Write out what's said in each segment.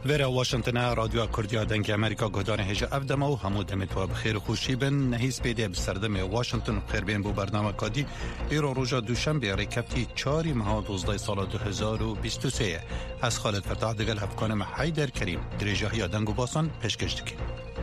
ورا واشنطن رادیو کردیا دنگ امریکا گهدان هجا افدم و همو دمت و بخیر خوشی بن نهیز پیده بسردم واشنطن و خیر بین بو برنامه کادی ایرو روژا دوشنبه ریکفتی 4 ماه 12 سال 2023 از خالد فتاح دگل هفکانم حیدر کریم دریجاهی دنگ و باسان پیشکشتکی.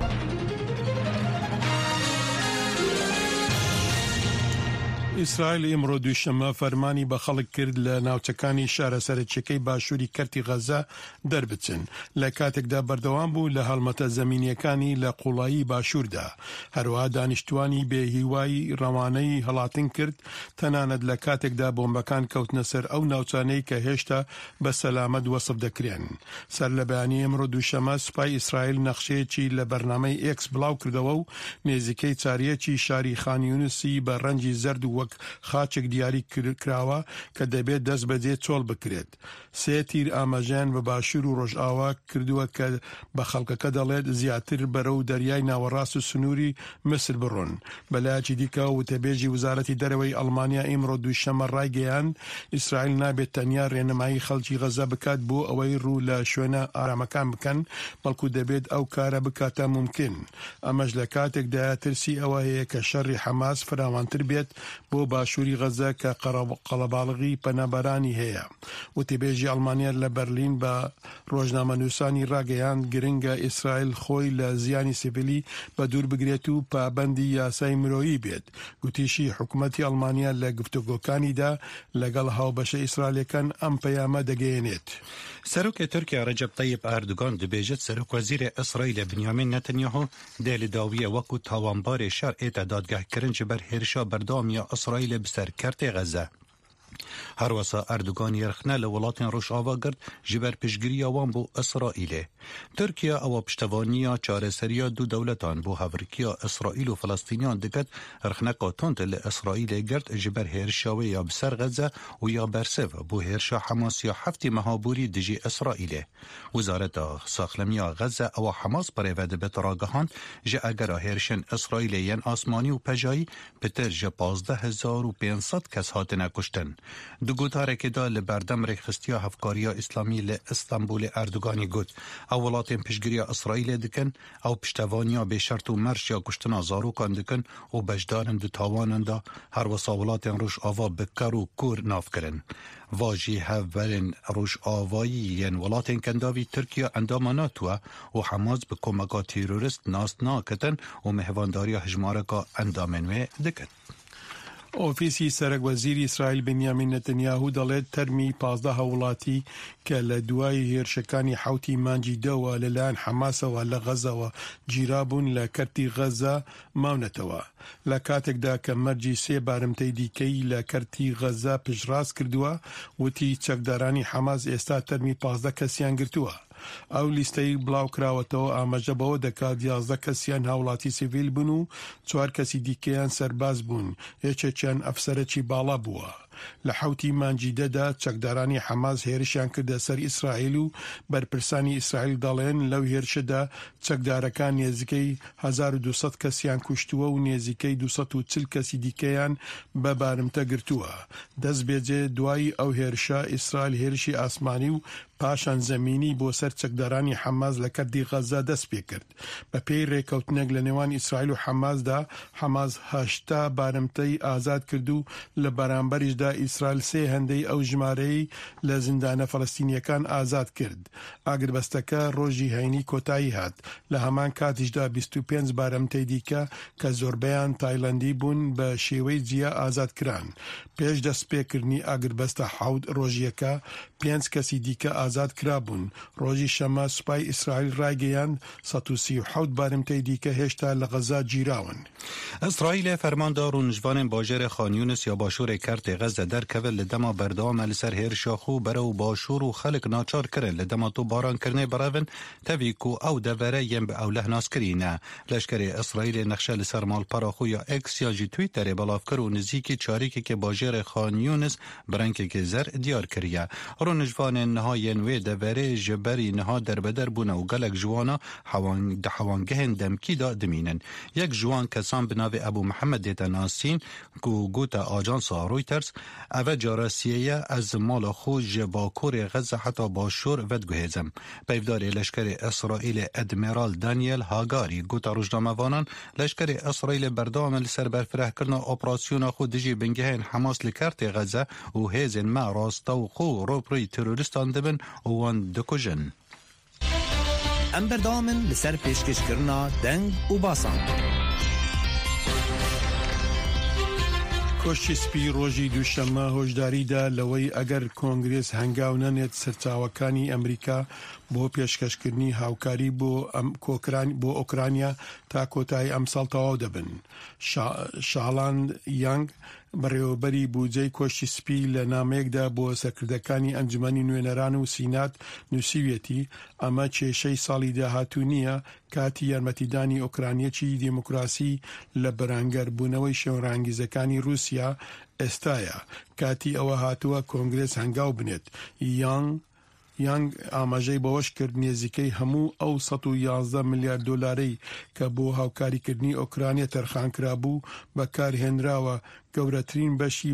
ئیسرائیل ئیمڕۆ دووشەمە فەرمانی بە خەڵک کرد لە ناوچەکانی شارە سەرچیەکەی باشووری کەرتی غەزە دەربچن لە کاتێکدا بەردەوام بوو لە هەڵمەتە زەمینیەکانی لە قوڵایی باشووردا. هەروەها دانیشتوانی بێهیوای ڕەوانەی هەڵاتن کرد تەنانەت لە کاتێکدا بۆمبەکان کەوتنە سەر ئەو ناوچانەی کە هێشتا بە سەلامەت وەسف دەکرێن. سەر لە بەیانی ئەمڕۆ دووشەمە سوپای ئیسرائیل نەخشەیەکی لە بەرنامەی ئێکس بڵاو کردەوە و نێزیکەی چاریەکی شاری خان یونسی بە ڕەنگی زەرد و خاچێک دیاری کراوە کە دەبێت دەست بەجێ چۆڵ بکرێت. 3 تیر ئاماژیان بە باشوور و ڕۆژئاوا کردووە کە بە خەڵکەکە دەڵێت زیاتر بەرەو دەریای ناوەڕاست و سنووری مسر بڕۆن. بەلایەکی دیکە وتەبێژی وزارەتی دەرەوەی ئەڵمانیا ئیمڕۆ دووشەمە ڕایگەیاند ئیسرائیل نابێت تەنیا ڕێنەمایی خەڵکی غەزە بکات بۆ ئەوەی ڕوو لە شوێنە ئارامەکان بکەن بەڵکو دەبێت ئەو کارە بکاتە ممکن. ئەمەش لە کاتێکدا ترسی ئەوە هەیە کە شەڕی حەماس فراوانتر بێت بۆ باشووری غەزە کە قەڵەباڵغی پەنابەرانی هەیە. وتیبێژی ئەڵمانیا لە بەرلین بە ڕۆژنامەنووسانی ڕاگەیاند گرنگە ئیسرائیل خۆی لە زیانی سیڤیلی بە دوور بگرێت و پابەندی یاسای مرۆیی بێت. گوتیشی حکوومەتی ئەڵمانیا لە گفتوگۆکانیدا لەگەڵ هاوبەشە ئیسرائیلەکان ئەم پەیامە دەگەیەنێت. سەرۆکی تورکیا ڕەجەب تەیب ئەردوگان دەبێژێت سەرۆک وەزیرە ئیسرائیل بنیامین نەتەنیاهو دێلداویە وەکو تاوانبارێ شەرعێتە دادگاهکردن ji ber هێرشا بەردەوامیە ئیسرائیل بسەر کەرتێ غەزە. هەروەسا ئەردوگان یەرخنە لە وڵاتین ڕۆژئاوا کرد ji ber piştgiriya wan بۆ ئیسرائیلێ. تورکیا ئەوە پشتەوانیە چارەسەریە دوو دەولەتان بۆ هەڤرکیە ئیسرائیل و فەلەستینیان دەکات ڕخنەکە تۆند لە ئیسرائیلێ گرت ji ber هێرشاوێ یا بسەر غەزە و یا بەرسەڤ بۆ هێرشا حەماس یا هەفتی مەهابووری دژی ئیسرائیلێ. وزارەتە ساخلەمیە غەزە ئەوە حەماس پرێڤە دەبێت ڕاگەهاند ji ئەگەرە هێرشن ئیسرائیلێ یەن ئاسمانی و پەژایی پتر ji 15500 کەس هاتنە کوشتن. دو گوتارێکیدا لە بەردەم ڕێکخستیە هەفکاریە ئیسلامی لە ئیستانبولê ئەردوگانی گوت ئەو وڵاتên پشتگiriya ئیسرائیلê dikin ew piştevaniya bêşert û merj ya kuştina zarokan dikin û beşdarin di tawanan da herwesa welatên Rojava bi ker û kur navkirin. Va jî hevberên rojavayî yên welatên kendavî Tirkiye endama NATO û Hemas bi komeka terorist nas nakitin û mihvandariya hejmareka endamên wê dikin. ئۆفیسی سەرۆکوەزیری ئیسرائیل بنیامین نەتەنیاهو دەڵێت تەرمی 15 هەوڵاتی کە لە دوای هێرشەکانی حوتی مانجی دەوە لەلایەن حەماسەوە لە غەزەوە گیرابوون لە کەرتی غەزە ماونەتەوە. لە کاتێکدا کە مەرجی 3 بارمتەی دیکەی لە کەرتی غەزە پشتڕاست کردووە وتی چەکدارانی حەماس ئێستا تەرمی 15 کەسیان گرتووە. ئەو لیستەی بڵاو کراوەتەوە ئاماژە بەوە دەکات 11 کەسیان هاوڵاتی سیڤیل بوون و 4 کەسی دیکەیان سەرباز بوون یەکێکیان ئەفسەرێکی باڵا بووە. لە حوتی مانجیدەدا چەکدارانی حەماس هێرشیان کردە سەر ئیسرائیل و بەرپرسانی ئیسرائیل دەڵێن لەو هێرشەدا چەکدارەکان نێزیکەی 1200 کەسیان کوشتووە و نێزیکەی 240 کەسی دیکەیان بە بارمتە گرتووە. دەست بێجێ دوای ئەو هێرشە ئیسرائیل هێرشی ئاسمانی و پاشان زەمینی بۆ سەر چەکدارانی حەماس لە کەرتی غەزە دەست پێ کرد. بە پێی ڕێکەوتنێک لە نێوان ئیسرائیل و حەماسدا حەماس 80 بارمتەی ئازاد کرد و لە بەرامبەریشدا ئیسرائیل 3 هەندەی ئەو ژمارەی لە زیندانە فەلەستینیەکان ئازاد کرد. ئاگربەستەکە ڕۆژی هەینی کۆتایی هات. لە هەمان کاتیشدا 25 بارمتەی دیکە کە زۆربەیان تایلەندی بوون بە شێوەی جیا ئازادکران. پێش دەستپێکردنی ئاگربەستە حەوت ڕۆژیەکە 5 کەسی دیکە ئازاد کرابوون. ڕۆژی شەمە سوپای ئیسرائیل ڕایگەیاند 137 بارمتەی دیکە هێشتا لە غەزە گیراون. ئیسرائیل فەرماندا ڕوونژوانên باژێرê Xan Yunis ya başûrê kertê Xeze derkeve li dema berdewam li ser hêrişa xwe berew başûr û xelek naçar kirin li dema tûbarankirinê birevin tevî ku ew devere yên bi ewleh naskirîne. Leşkerê İsraîlê nexşe li ser malpera xwe ya X ya jî Twitterê belav kir û nizîkî çarîkekê baژêrê Xan Yunis bi rengekê zer diyar kiriye. Rûnijvanên niha yên wê deverê ji berî niha derbeder bûne û gelek jiwana di hewangehên demkî da dimînin. Yek ji wan kesan bi navê Ebu Mehemedê te nasîn ku gote ajansa Reuters اوه جارسیه از مال خوش با کور غزه حتی با شور ودگوهزم. پیفدار لشکر اسرائیل ادمیرال دانیل هاگاری گوتا روزنامه‌وانان لشکر اسرائیل بردام لسر برفره کرنا اپراسیون خود دجی بنگهین حماس لکرت غزه و هیزن ما راستو خو روپری تروریستان دبن و وان دکوژن. ام بردامن لسر پیشکش کرنا دنگ و باسان. کۆشی سپی ڕۆژی دووشەممە هۆشداریدا لەوەی ئەگەر کۆنگرێس هەنگاو نەنێت سەرچاوەکانی ئەمریکا بۆ پێشکەشکردنی هاوکاری بۆ ئۆکرانیا تا کۆتایی ئەم ساڵ تەواو دەبن. شاڵان یانگ بەڕێوەبەری بودجەی کۆشی سپی لە نامەیەکدا بۆ سەرکردەکانی ئەنجومەنی نوێنەران و سینات نووسیویەتی ئەمە کێشەی ساڵی داهاتوو نییە کاتی یارمەتیدانی ئۆکرانیەکی دیموکراسی لە بەرامبەربوونەوەی شێوەڕانگیزەکانی رووسیا ئێستایە کاتی ئەوە هاتووە کۆنگرێس هەنگاو بنێت. یانگ ئاماژەی بەوەش کرد نێزیکەی هەموو ئەو 111 ملیارد دۆلارەی کە بۆ هاوکاریکردنی ئۆکرانیا تەرخانکرا بوو بەکارهێنراوە گەورەترین بەشی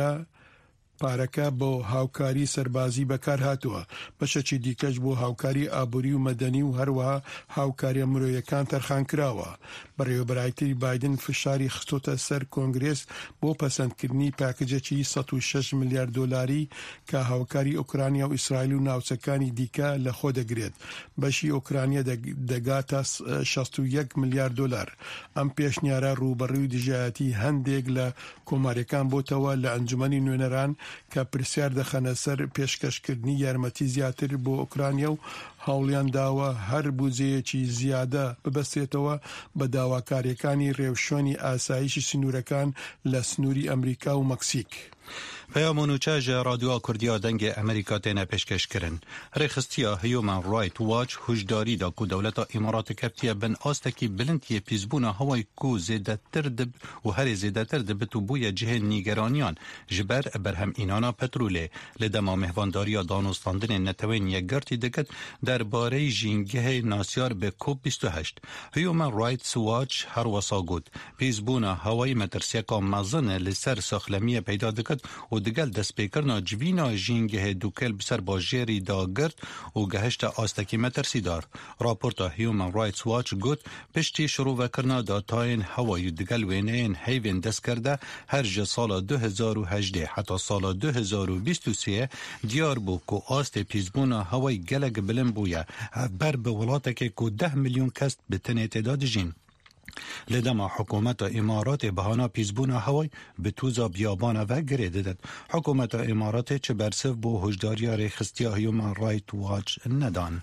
پارەکە بۆ هاوکاری سەربازی بەکار هاتووە. بەشەکی دیکەش بۆ هاوکاری ئابووری و مەدەنی و هەروەها هاوکاریە مرۆیەکان تەرخانکراوە. بەڕێوەبەرایەتی بایدن فشاری خستۆتە سەر کۆنگرێس بۆ پەسەندکردنی پاکجێکی 106 ملیارد دۆلاری کە هاوکاری ئۆکرانیا و ئیسرائیل و ناوچەکانی دیکە لە خۆ دەگرێت. بەشی ئۆکرانیا دەگاتە 61 ملیارد دۆلار. ئەم پێشنیارە ڕووبەڕووی دژایەتی هەندێک لە کۆماریەکان بۆتەوە لە ئەنجومەنی نوێنەران کە پرسیار دەخەنە سەر پێشکەشکردنی یارمەتی زیاتر بۆ ئۆکرانیا و هەوڵیان داوە هەر بودجەیەکی زیادە ببەستێتەوە بە داواکاریەکانی ڕێوشۆنی ئاسایشی سنوورەکان لە سنووری ئەمریکا و مەکسیک. پیامونوچه رادیو کردیا دنگ امریکا تینه پیشکش کرن. رخصتیا هیومن رایت واچ هشداری دا کو دولت امارات کفتیه بن آستکی بلندی پیزبونا هوای کو زیده تردب و هر زیده تردب تو بوی جه نیگرانیان جبر برهم اینانا پتروله لدما مهوانداریا دانستاندن نتوین یک گرتی دکت در باره جینگه ناسیار به کوب 28. هیومن رایت واچ هر وسا گود پیزبونا هوای مترسیکا مزن لسر ساخلمی پیدا دکت و دگل دستپیکرنا جوینا جینگه دوکل بسر با جیری دا گرد و گهشت آستکی مترسی دار. راپورتا هیومن رایتس واچ گوت پشتی شروع وکرنا داتاین هوای دگل وینین هیوین دست کرده هر جه سال 2018 حتی سال 2023 دیار بو که آست پیزبونا هوای گلگ بلن بویا بر به ولاته که 10 میلیون کست بتنه تعداد جین. لدما حکومت امارات بهانا پیزبونا هوای به توزا بیابانا و گریده داد. حکومت امارات چه برسف بو هجداریا ریخستیا هیومن رایت واچ ندان.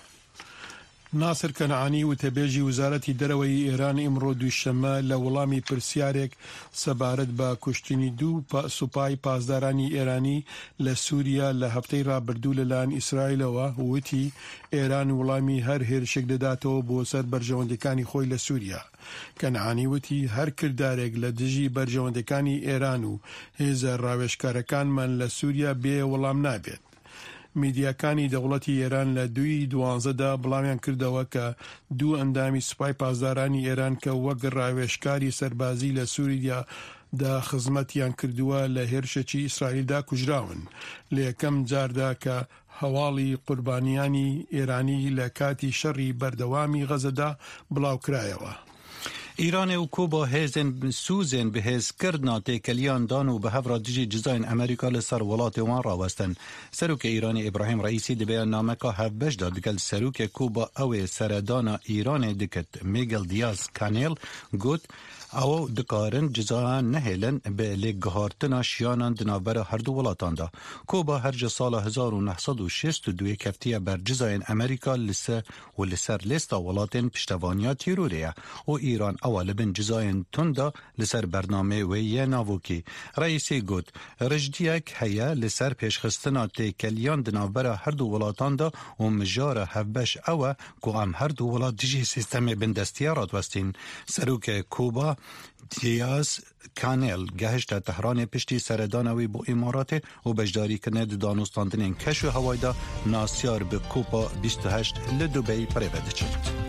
ناصر کەنعانی وتەبێژی وزارەتی دەرەوەی ئێران ئیمڕۆ دووشەممە لە وەڵامی پرسیارێک سەبارەت بە کوشتنی دوو سوپای پاسدارانی ئێرانی لە سووریا لە هەفتەی ڕابردوو لەلایەن ئیسرائیلەوە وتی ئێران وەڵامی هەر هێرشێک دەداتەوە بۆ سەر بەرژەوەندەکانی خۆی لە سووریا. کەنعانی وتی هەر کردارێک لە دژی بەرژەوەندەکانی ئێران و هێزە ڕاوێژکارەکانمان لە سووریا بێ وەڵام نابێت. میدیاکانی دەوڵەتی ئێران لە 2012دا بڵاویان کردەوە کە دوو ئەندامی سوپای پاسدارانی ئێران کە وەک ڕاوێژکاری سەربازی لە سووریادا خزمەتیان کردووە لە هێرشێکی ئیسرائیلدا کوژراون. لە یەکەم جاردا کە هەواڵی قوربانیانی ئێرانی لە کاتی شەڕی بەردەوامی غەزەدا بڵاوکرایەوە. ایران و کوبا هیزن سوزن به هیز کردنا تکلیان دانو به هفرا دیجی جزاین امریکا لسر ولات وان راوستن. سروک ایران ابراهیم رئیسی دی بیان نامه که هفبش داد گل سروک کوبا او سردان ایران دکت میگل دیاز کانیل گوت او دکارن جزا نهیلن به لگهارتنا شیانان دنابر هر دو ولاتان دا. کوبا هر سال 1962 کفتیه بر جزاین امریکا لسر لیستا ولاتین پشتوانیا تیروریه و ایران اول بن جزاین تندا لسر برنامه ویه ناووکی. رئیسی گوت رجدیک هیا لسر پیشخستنا تیکلیان دنابر هر دو ولاتان دا و مجار هفبش او که هم هر دو ولات دیجی سیستم بندستیارات وستین. سروک کوبا دیاز کانل گهشت تهران پشتی سردانوی با امارات و بجداری کنید دانستاندن کشو هوایدا ناسیار به کوپا 28 لدوبی پریوده چند.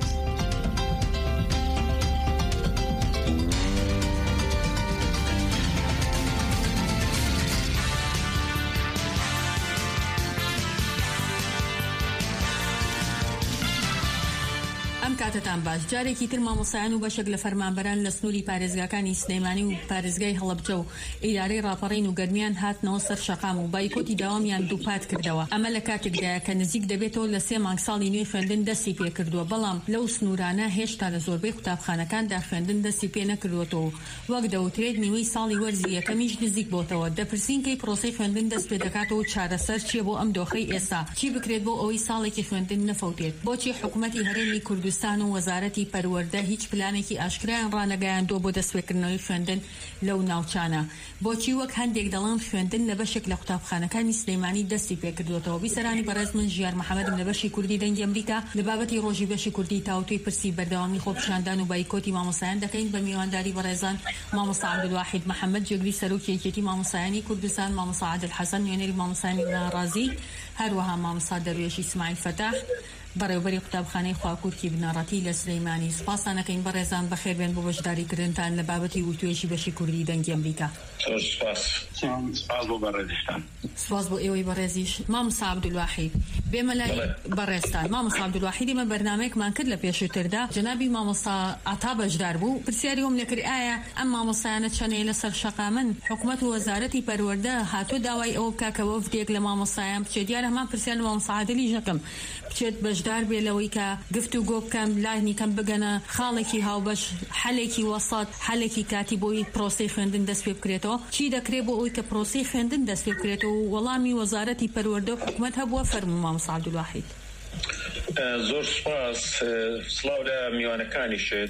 کاتتان باش جارێکی تر مامۆسایان و بەشێک لە فەرمانبەران لە سنووری پارێزگاکانی سلەیمانی و پارێزگای هەڵەبجە و ئیدارەی ڕاپەڕین و گەرمیان هاتنەوە سەر شەقام و بایکۆتی داوامیان دووپات کردەوە. ئەمە لە کاتێکدایە کە نزیک دەبێتەوە لە 3 مانگ ساڵی نوێی خوێندن دەستی پێ کردووە، بەڵام لەو سنوورانە هێشتا لە زۆربەی قوتابخانەکاندا خوێندن دەستی پێ نەکردوێتەوە. وەک دەوترێت نیوەی ساڵی وەرزی یەکەمیش نزیک بۆتەوە. دەپرسین کەی پرۆسەی خوێندن دەست پێ دەکاتەوە و چارەسەر چیە بۆ ئەم دۆخەی ئێستا؟ چی بکرێت بۆ ئەوەی ساڵێکی خوێندن نەفەوتێت؟ بۆچی حکوومەتی هەرێمی کوردستان و وەزارەتی پەروەردە هیچ پلانێکی ئاشکرایان ڕانەگەیاندووە بۆ دەستپێکردنەوەی خوێندن لەو ناوچانە؟ بۆچی وەک هەندێک دەڵێن خوێندن لە بەشێک لە قوتابخانەکانی سلەیمانی دەستی پێکردوێتەوە؟ بیسەرانی بەڕێز من ژیار محەممەدم لە بەشی کوردی دەنگی ئەمریکا لە بابەتی ڕۆژی بەشی کوردی تاوتوی پرسی بەردەوامی خۆپیشاندان و بایکۆتی مامۆسایان دەکەین بە میوانداری بەڕێزان مامۆستا عەبدولواحید محەممەد جێگری سەرۆکی یەکێتی مامۆسایانی کوردستان، مامۆستا عادل حەسەن نوێنەری مامۆسایانی ناڕازی، هەروەها مامۆستا دەروێشی اسماعیل فەتاح بەڕێوەبەری قوتابخانەی خواکوورکی بنەڕەتی لە سلەیمانی. سوپاسانەکەین بەڕێزان بەخێربێن بۆ بەشداریکردنتان لە بابەتی وتوێژی بەشی کوردی دەنگی ئەمریکا. سپاس بۆ ئێوەی بەڕێزیش. مامۆستا عەبدولواحید بێمە لای بەڕێزتان. مامۆستا عەبدولواحید ئێمە بەرنامەیەکمان کرد لە پێشووتردا، جەنابی مامۆستا عەتا بەشدار بوو، پرسیاری وەم لێکرد ئایا ئەم مامۆستایانە چەنەیە لەسەر شەقامن؟ حکوومەت و وەزارەتی پەروەردە هاتووە داوای ئەوە بکا کە وەفدێک لە مامۆستایان بچێت. دیارە هەمان پرسیار مامۆستا عادلی ژەکەم بچێت بەشدار بێ لەوەی کە گفتوگۆ بکەم، لایەنی کەم بگەنە خاڵێکی هاوبەش، حەلێکی وەسەط، حەلێکی کاتی بۆی پرۆسەی خوێندن دەست پێ بکرێتەوە. چی دەکرێت بۆ ئەوەی کە پرۆسەی خوێندن دەست پێ بکرێتەوە؟ وەڵامی وەزارەتی پەروەردە و حکوومەت هەبووە؟ فەرموو مامۆستا عەبدولواحید. زۆر سپاس. سڵاو لە میوانەکانیشت.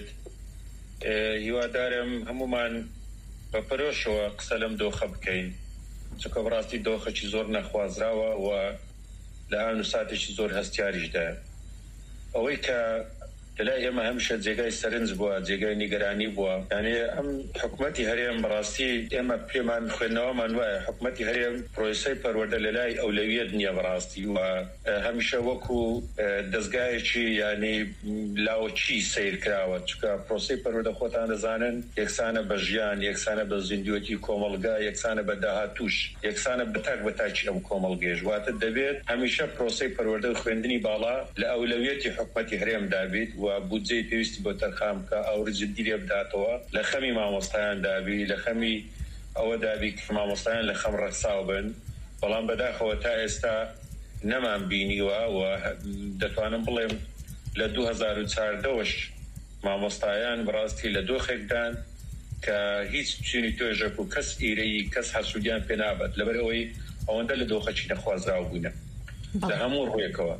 هیوادارم هەمومان بە پەرۆشەوە قسە لەم دۆخە بکەین، چونکە بەڕاستی دۆخەکی زۆر نەخوازراوە و لە ئان و ساتێکی زۆر هەستیاریشدا. ئەوەی کە لەلای ئێمە هەمیشە جێگای سەرنج بووە، جێگای نیگەرانی بووە. یعنی ئەم حکوومەتی هەرێم بەڕاستی ئێمە پێمان خوێندنەوەمان وایە حکوومەتی هەرێم پرۆسەی پەروەردە لەلای ئەولەویەت نییە بەڕاستی، و هەمیشە وەکو دەستگایەکی یعنی لاوەچی سیر کراوە، چونکە پرۆسەی پەروەردە خۆتان دەزانن یەکسانە بە ژیان، یەکسانە بە زیندوەتی کۆمەڵگا، یەکسانە بە داهاتوش، یەکسانە بەتاکی ئەم کۆمەڵگەیەش. واتە دەبێت هەمیشە پرۆسەی پەروەردە و خوێندنی باڵا لە ئەولەویەتی حکوومەتی هەرێم دابێت و بودجەی پێویستی بۆ تەرخام کە ئەوڕجی دیرێ بداتەوە، لە خەمی مامۆستایان دابی، لە خەمی ئەوە دابی کە مامۆستایان لە خەم ڕەساو بن. بەڵام بەداخەوە تا ئێستا نەمان بینیوە و دەتوانم بڵێم لە 2014ش مامۆستایان بەڕاستی لە دۆخێکدان کە هیچ چینی توێژەک و کەس ئیرەی کەس حەسوودیان پێ نابێت لەبەرەوەی ئەوەندە لە دۆخەکی نەخوازراو بوونە لە هەموو ڕوویەکەوە.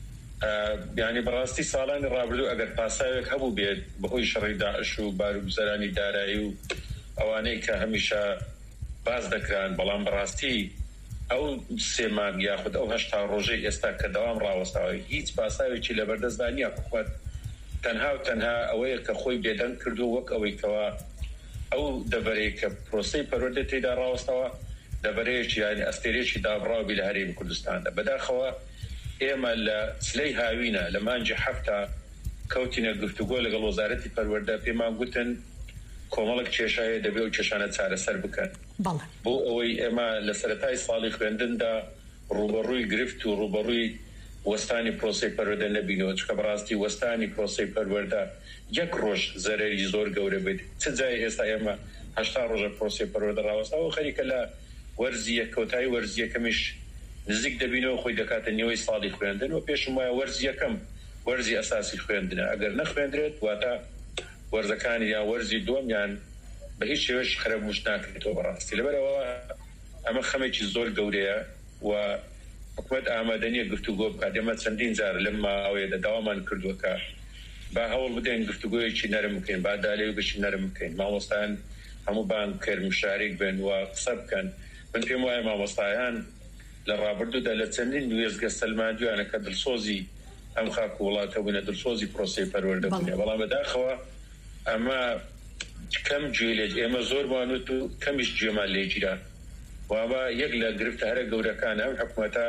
یعنی بەڕاستی ساڵانی ڕابردوو ئەگەر پاساوێک هەبوو بێت بەهۆی شەڕی داعش و باروگوزەرانی دارایی و ئەوانەی کە هەمیشە باز دەکران، بەڵام بەڕاستی ئەو 3 مانگ یاخود ئەو 8 ڕۆژەی ئێستا کە دەوام ڕاوەستاوی هیچ پاساوێکی لەبەردەستدانە. حکوومەت تەنها و تەنها ئەوەیە کە خۆی بێدەنگ کردو وەک ئەوەی کەوا ئەو دەبەرەی کە پرۆسەی پەروەردە تێدا ڕاوەستەوە دەبەرەیەکی یعنی ئەستێرێکی دابڕاوی لە هەرێمی کوردستاندا. بەداخەوە ئێمە لە سلەی هاوینە لە مانجی هەفتە کەوتینە گفتوگۆ لەگەڵ وەزارەتی پەروەردە، پێمان گوتن کۆمەڵک کێشایە دەبێت و کێشانە چارەسەر بکەن بۆ ئەوەی ئێمە لە سەرەتای ساڵی خوێندندا ڕوبەڕووی گرفت و ڕوبەڕووی وەستانی پرۆسەی پەروەردە نەبینەوە، چکە بەڕاستی وەستانی پرۆسەی پەروەردە یەک ڕۆژ زەرەری زۆر گەورە بێت. چ جای ئێستا ئێمە 8 ڕۆژە پرۆسەی پەروەردە ڕاوەستاوە خەریکە لە وەرزی کەوتایی وەرزی یەکەمیش نزیک دەبینەوە خۆی دەکاتە نێوەی ساڵی خوێندن و پێشم وایە وەرزی یەکەم وەرزی ئەساسی خوێندنە. ئەگەر نەخوێندرێت واتە وەرزەکانی یا وەرزی دووەم یان بە هیچ شێوەش خرابوش ناکرێتەوە بەڕاستی. لەبەرەوە ئەمە خەمێکی زۆر گەورەیە و حکوومەت ئامادەنیە گفتوگۆ بکات. ئێمە چەندین جار لەم ماوەیەدا داوامان کردووە کە با هەوڵ بدەین گفتوگۆیەکی نەرم بکەین، با دالێ و گەشی نەرم بکەین، مامۆستایان هەموو بانکر مشارێک بن و قسە بکەن. من پێم وایە مامۆستایان لە ڕابردوودا لە چەندین وێزگە سەلماندویانە کە دڵسۆزی ئەم خاک و وڵاتە بوونە، دڵسۆزی پرۆسەی پەروەردە بوونە. بەڵام بەداخەوە ئەمە کەم گوێ لێت، ئێمە زۆرمانوت و کەمیش گوێمان لێگیرا. وابە یەک لە گرفتارە گەورەکان ئەم حکوومەتە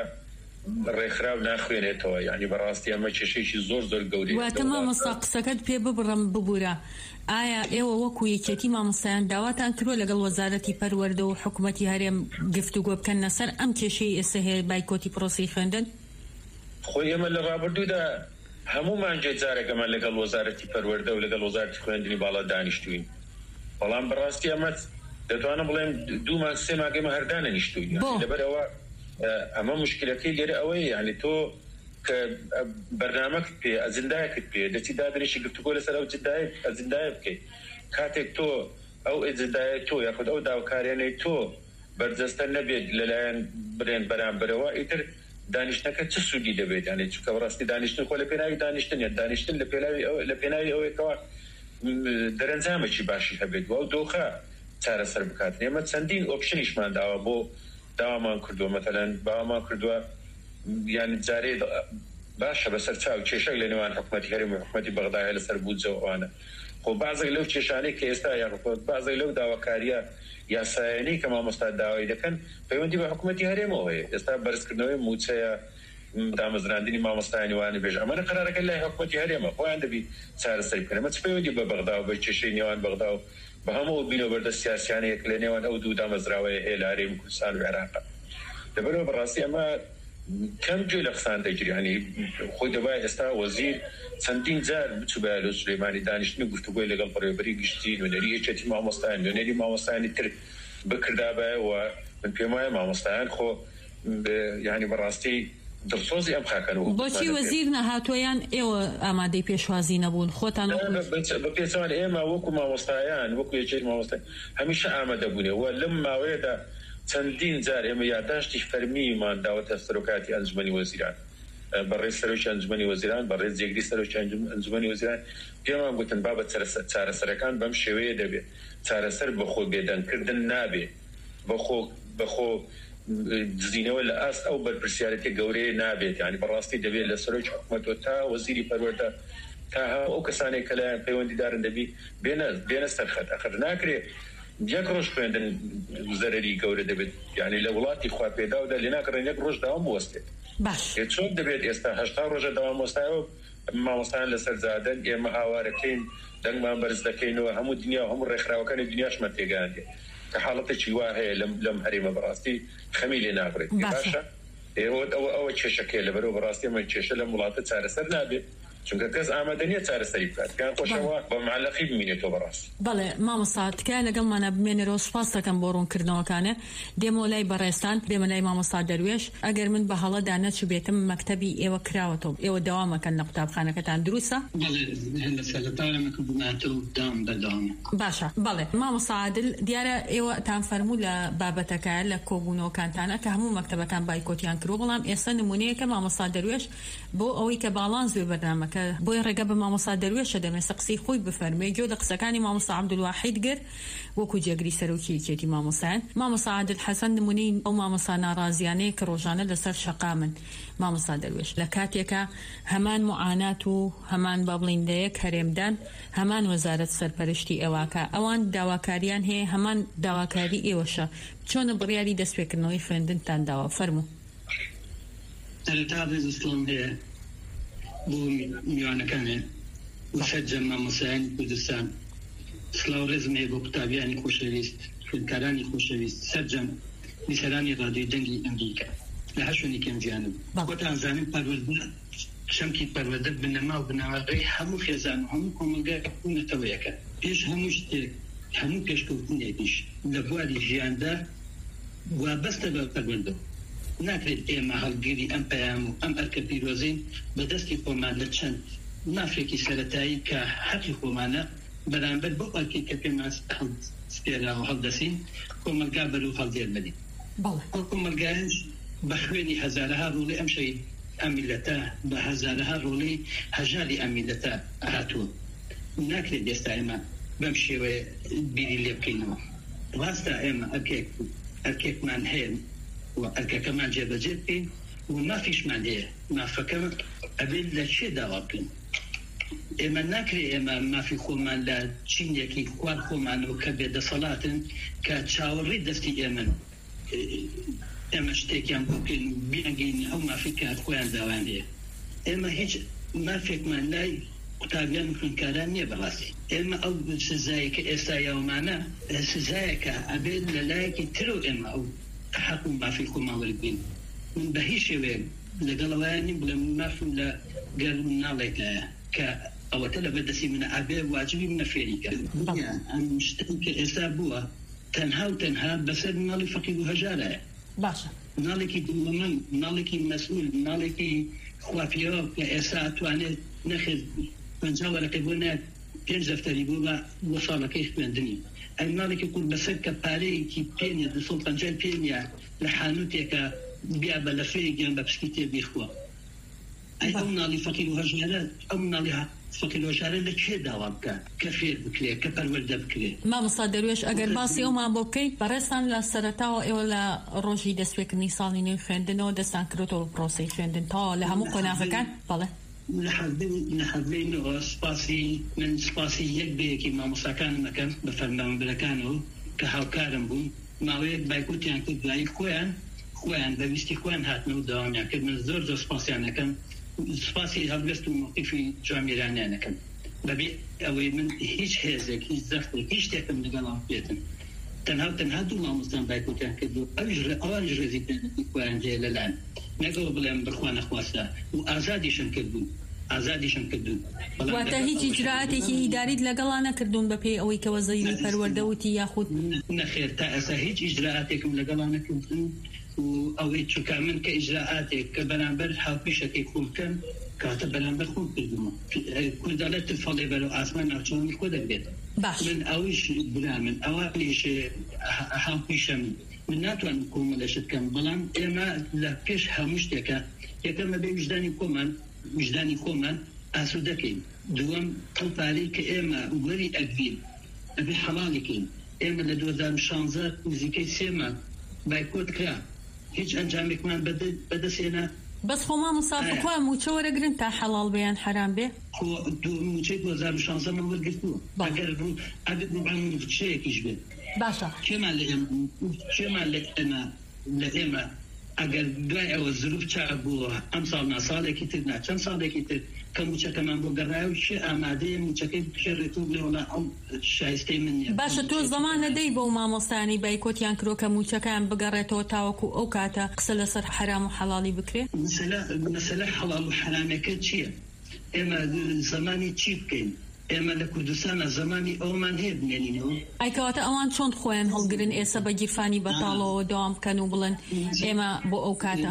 ڕێکخراو ناخوێنێتەوە. یعنی بەڕاستی ئەمە کێشەیەکی زۆر گەورەیە. واتە مامۆستا قسەکەت پێ ببڕم ببوورە، ئایا ئێوە وەکو یەکێتی مامۆستایان داواتان کردووە لەگەڵ وەزارەتی پەروەردە و حکوومەتی هەرێم گفتوگۆ بکەنە سەر ئەم کێشەی ئێستا هەیە بایکۆتی پرۆسەی خوێندن؟ خۆی ئێمە لە ڕابردوودا هەمومان جێجارێکەمان لەگەڵ وەزارەتی پەروەردە و لەگەڵ وەزارەتی خوێندنی باڵا دانیشتوین بەڵام بەڕاستی ئەمە دەتوانم بڵێم 2 مانگ 3 مانگەمە هەردانە نیشتوین لەبەرەوە ئەمە مشکلەکەی لێرە ئەوەیە یعنی تۆ کە بەرنامەکت پێ ئەجندایەکت پێ دەچی دادرێکی گفتوگۆ لەسەر ئەو ئەجندایە بکەیت کاتێک تۆ ئەو ئەجندایە تۆ یاخود ئەو داواکاریانەی تۆ بەرجەستە نەبێت لەلایەن برێن بەرامبەرەوە ئیتر دانیشتەکە چه سوودی دەبێت یعنی چونکە بەڕاستی دانیشتن خۆ لە پێناوی دانیشتن یا دانیشتن لە پێناوی ئەوەیەکەوە دەرەنجامێکی باشی هەبێت و ئەو دۆخە چارەسەر بکاتن ئێمە چەندین ئۆپشنیشمان داوە بۆ داوامان کردووە مەتەلەن باوامان کردووە یعنی جارێ باشە بەسەر چاو کێشەک لە نێوان حکوومەتی هەرێم و حکوومەتی بەغدایە لەسەر بودجە ئەوانە خۆ بازێک لەو کێشانەی کە ئێستا یاخود بازێک لەو داواکاریە یاسایانەی کە مامۆستا داوای دەکەن پەیوەندی بە حکوومەتی هەرێمەوە هەیە ئێستا بەرزکردنەوەی موچەیە دامەزراندنی مامۆستایانی وانە بێژ ئەمانە قەرارەکە لای حکوومەتی هەرێمە خۆیان دەبی چارەسەری بکەن ئەمە چ پەیوەندی بە بەغدا و بە کێشەی نێوان بەغدا و بە هەموو بینەوەبەردە سیاسیانەیەک لە نێوان ئەو دوو دامەزراوەیە هەیە لە هەرێم کوردستان و عێراق لەبەرەوە بەڕاستی ئەمە کەم گوێ لە قسان دەگیری ینی خۆی دەبای ئێستا وەزیر چەندین جار بچوو بە لە سولەیمانی دانیشتنی گفتوگۆی لەگەڵ بەڕێوەبەری گشتی نوێنەری یەکێتی مامۆستایان نوێنەری مامۆستایانی تر بکردابایەوە من پێم وایە مامۆستایان خۆ یعنی بەڕاستی دڵسۆزی ئەم خاکەنەوە بۆچی وەزیر نەهاتوویان ئێوە ئامادەی پێشوازی نەبوون خۆتان بە پێچەوان ئێمە وەکو مامۆستایان وەکو یەکێت مامۆستای هەمیشە ئامادە بوونەوە لەم ماوەیەدا چەندین جار ئێمە یادداشتی فەرمیمان داوەتە سەرۆکاتی ئەنجومەنی وەزیران بەڕێز سەرۆکی ئەنجومەنی وەزیران بەڕێز جێگری سەرۆکی ئەنجومەنی وەزیران پێمان گوتن بابەت چارەسەرەکان بەم شێوەیە دەبێت چارەسەر بەخۆ بێدەنگکردن نابێت بەخۆ دزینەوە لە ئاست ئەو بەرپرسیارەتی گەورەیە نابێت یعنی بەڕاستی دەبێت لە سەرۆکی حکوومەتەوە تا وەزیری پەروەردە تا ئەو کەسانێک کە لایەن پەیوەندیدارن دەبی بێنە سەرخەت ئەخر ناکرێت یەک ڕۆژ خوێندن زەرەری گەورە دەبێت یعنی لە وڵاتی خوا پێداودا لێ ناکڕێن یەک ڕۆژ داوام وەستێت چۆن دەبێت ئێستا 80 ڕۆژە داوام وەستایەوە مامۆستایان لەسەر زادن ئێمە هاوارەکەین دەنگمان بەرز دەکەینەوە هەموو دنیا و هەموو ڕێکخراوەکانی دنیاشمە تێگەاندێ کە حاڵەتێکی وا هەیە لەم هەرێمە بەڕاستی خەمی لێ ناڕێت باشە ئەوە کێشەکەی لەبەرەوە بەڕاستی ئەمە کێشە لەم وڵاتە چارەسەر نابێت چونکە کەس ئامادە نییە چارەسەری بکات کار خۆشەوە بە معلەقی بمینێتەوە بەڕاستی بەڵێ مامۆستا تکایە لەگەڵمانە بمێنەرەوە سوپاس دەکەم بۆ ڕوونکردنەوەکانە دێمەوە لای بەڕێستان دێمە لای مامۆستا دەروێش ئەگەر من بە هەڵەدا نەچبێتم مەکتەبی ئێوە کراوەتەوە ئێوە دەوامەکەن لە قوتابخانەکەتان دروستە باشە بەڵێ مامۆستا عادل دیارە ئێوە تان فەرموو لە بابەتەکە لە کۆبوونەوەکانتانە کە هەموو مەکتەبەکان بایکۆتیان کرۆ بەڵام ئێستا نمونەیەکە مامۆستا دەروێش بۆ ئەوەی کە باڵانس بێ بەرنامەکە بۆی ڕێگە بە مامۆستا دەروێشە دەمێستا قسەی خۆی بفەرمێ گوێ لە قسەکانی مامۆستا عەبدولواحید گرت وەکو جێگری سەرۆکی یەکێتی مامۆستایان مامۆستا عادل حەسەن نمونەی ئەو مامۆستا ناڕازیانەیە کە ڕۆژانە لەسەر شەقامن مامۆستا دەروێش لە کاتێکە هەمان معانات و هەمان بابڵیندەیەک هەرێمدان هەمان وەزارەت سەرپەرشتی ئێواکە ئەوان داواکاریان هەیە هەمان داواکاری ئێوەشە چۆنە بڕیاری دەستپێکردنەوەی خوێندنتان داوە فەرموو بۆ میوانەکانێ وشەجە مامۆسایانی کوردستان سڵاو ڕێزمێ بۆ قوتابیانی خۆشەویست خوێندکارانی خۆشەویست سەرجەم نیسەرانی ڕادیۆی دەنگی ئەمریکا لە هەشوونی کەمجیانم بۆتان زانین پەروەردە شەمکی پەروەردە بنەما و بناوەڕێی هەموو خێزان و هەموو کۆمەلگای بوونەتەوەیەکە پێش هەموو شتێک هەموو پێشکەوتنێکیش لە بواری ژیاندا وابەستە بە پەروەردە ناکرێت ئێمە هەڵگیری ئەم پەیام و ئەم ئەرکە پیرۆزین بەدەستی خۆمان لە چەند مافێکی سەرەتایی کە حەقی خۆمانە بەرامبەر بۆ ئەرکی کە پێمان سپێرا و هەڵدەسین کۆمەلگا بەرەو هەڵدێر بدین کۆمەلگایش بە خوێنی هەزارەها ڕۆڵی ئەم شەی ئەم میلەتە بە هەزارەها ڕۆڵی هەژاری ئەم میلەتە هاتووە ناکرێت ئێستا ئێمە بەم شێوەیە بیری لێ بکەینەوە ڕاستە ئێمە ئەرکێکمان هەیە و ئەرکەکەمان جێبەجێ بکەین و مافیشمان هەیە مافەکە ئەبێت لە چێ داوا بکەین ئێمە ناکرێت ئێمە مافی خۆمان لە چینێکی خوار خۆمانەوە کە بێدەسەڵاتن کە چاوەڕێی دەستی ئێمە شتێکیان بکەین و بیانگەین ئەو مافی کە خۆیان داوان هەیە ئێمە هیچ مافێکمان لای قوتابیان خوێندکاران نییە بەڕاستی ئێمە ئەو سزایە کە ئێستا یاومانە سزایەکە ئەبێت لە لایەکی ترۆ ئێمە ئەو حەق و مافی خۆمان وەرگین من بە هیچ شێوەیە لەگەڵەوەیانی بڵێ مافم لە گەر ناڵێکە کە ئەوەتە لە بەدەستی منە ئابێ واجبی منە فێریکە ئەم شتێکی کە ئێستا بووە تەنها و تەنها بەسەر مناڵی فەقیر و هەژارایە باشە مناڵێکی دووەمەم مناڵێکی مەسئول مناڵێکی خوافیەوە کە ئێستا ئەتوانێت نەخێت 50 وەرەقەی بۆ نایەت 5 دەفتەری بۆ بە ساڵەکەی خوێندنی ئەی مناڵێکی قورد بەسەر کە پارەیەکی پێنیە 250 پێنیە لە حانوتێکە بیا بە لەفەیەکیان بە پشتی تێ بخوە ئەی ئەو مناڵی فەقیر و هەژارە ئەو مناڵی فەقیر و هەژارە لەکوێ داوا بکە کە فێر بکرێت کە پەروەردە بکرێت مامۆستا دەروێش ئەگەر باسی ئەومان بۆ بکەیت بەڕێستان لە سەرەتاوە ئێوە لە ڕۆژی دەستپێکردنی ساڵی نوێی خوێندنەوە دەستان کردەوە پرۆسەی خوێندن تا لە هەموو قۆناغەکان بەڵێ لە حەزبینەوە سپاسی من سپاسی یەک بەیەکی مامۆستاکانم دەکەم بە فەرمانبەرەکانەوە کە هاوکارم بوون ماوەیەک بایکوتیان کرد دوایی خۆیان بەویستی خۆیان هاتنەوە داوامیان کرد من زۆر سپاسیان دەکەم سپاسی هەڵگەست و موقیفی جوامێرانیانەکەم بەبێ ئەوەی من هیچ هێزێک هیچ زەختێک هیچ شتێکم لەگەڵام بێتن تەنها دوو مامۆستان بایکوتیان کرد و ئەوانش ڕێزی خۆیان جێ لەلایەن نەگەوە بڵێم بڕخوا نەخواستا و ئازادیشم کردبوو واتە هیچ ئیجراعاتێکی ئیداریت لەگەڵا نەکردوون بە پێی ئەوەی کە وەزیری پەروەردەوتی یاخود نەخێر تا ئێستا هیچ ئیجراعاتێکم لەگەڵا نەکردن و ئەوەی چووکە من کە ئیجراعاتێک کە بەرامبەر هاوپیشەکەی خۆمکەم کاتە بەرامبەر خۆم کردومە کوردالەت فەڵێ بەرەو ئاسمان ناوچەوەی خۆ دەبێت من ئەویش برا من ئەوانیش هاوپیشەم من ناتوانم کۆمەلەشت بکەم بەڵام ئێمە لە پێش هەموو شتێکە یەکەمە بێ وجدانی خۆمان ئاسوودەکەین دووەم ئەو پارەی کە ئێمە وەری ئەگرین ئەبێ حەڵاڵیکەین ئێمە لە 2016 نزیکەی 3 مانگ بایکۆت کرا هیچ ئەنجامێکمان بەدەستێنا بەس خۆما مسافرخوا موچە وەرەگرن تا حەڵاڵ بێیان حرام بێ موچەی 2016 من وەرگرتووە ئەگەر شەیەکیش بێت باشە چێمان لە ئێمە ئەگەر دوای ئەوە زروف چاک بووە ئەم ساڵ ناساڵێکی تر چەند ساڵێکی تر کە موچەکەمان بۆ گەڕایە و شێ ئامادەیە موچەکەی بشێڕێت و بڵێوەڵا ئەو شایستەی من نیە باشە تۆ زەمانە دەی بۆ مامۆستانی بایکۆتیان کرۆ کە موچەکان بگەڕێتەوە تاوەکو ئەو کاتە قسە لەسەر حرام و حەڵاڵی بکرێ مەسەلە حەڵاڵ و حرامەکە چییە ئێمە زەمانی چی بکەین ئێمە لە کوردستانە زەمانی ئەومان هەیە بمێنینەوە ئایکەواتە ئەوان چۆن خۆیان هەڵگرن ئێستا بە گیرفانی بەتاڵەوە دەوام بکەن و بڵن ئێمە بۆ ئەو کاتە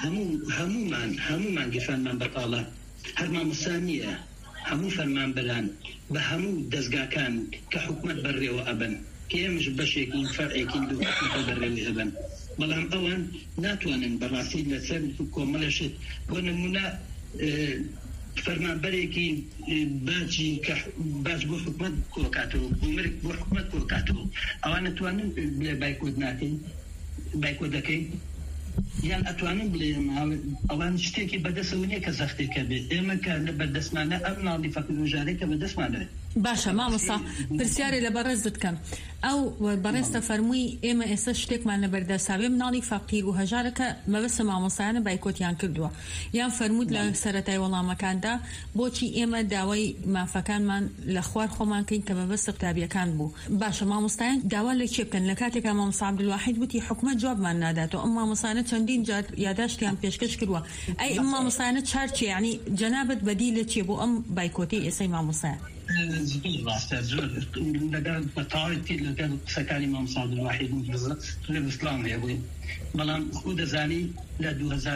هەمومان گیرفانمان بەتاڵە هەر مامۆستانیە هەموو فەرمانبەران بە هەموو دەستگاکان کە حکومەت بەڕێوە ئەبن کە ئێمەش بەشێکی فەرعێکی دوو حکومەت بەڕێوە ئەبن بەڵام ئەوان ناتوانن بەڕاستی لەسەر کۆمەڵەشت بۆ نمونە فەرمانبەرێکی باج بۆ حکومەت کۆکاتەوە بوومرگ بۆ حکومەت کۆکاتەوە ئەوان نتوانن بڵێ بایکۆت ناکەین بایکۆت دەکەین یان ئەتوانن بڵێ ئەوان شتێکی بەدەستەوە نییە کە زەختێکە بێت ئێمە کە لە بەردەستمانە ئەم ناڵی فەقیر و هەژارەی کە بەدەستمانەوێت باشە مامۆستا پرسیارێ لە بەڕێز بکەم ئەو بەڕێستە فەرمووی ئێمە ئێستا شتێکمان لە بەردەساوێ مناڵی فەقیر و هەژارەکە مەبەستە مامۆستایانە بایکۆتیان کردووە یان فەرمووت لە سەرەتای وەڵامەکاندا بۆچی ئێمە داوای مافەکانمان لە خوار خۆمان کەین کە مەبەستە قوتابیەکان بوو باشە مامۆستایان داوا لە چێ بکەن لە کاتێکا مامۆستا عەبدولواحید وتی حکومەت جوابمان ناداتەوە ئەم مامۆستایانە چەندین جار یاداشتیان پێشکەش کردووە ئەی ئەم مامۆستایانە چارچێ یعنی جەنابەت بەدیلە چیە بۆ ئەم بایکۆتی ئێسەی مامۆستایان ڕاستە زۆر لەگەڵ بەتاوەتی لەگەڵ قسەکانی مامۆستا عەبدولواحید ئیسلام هەیە بووین بەڵام خۆ دەزانی لە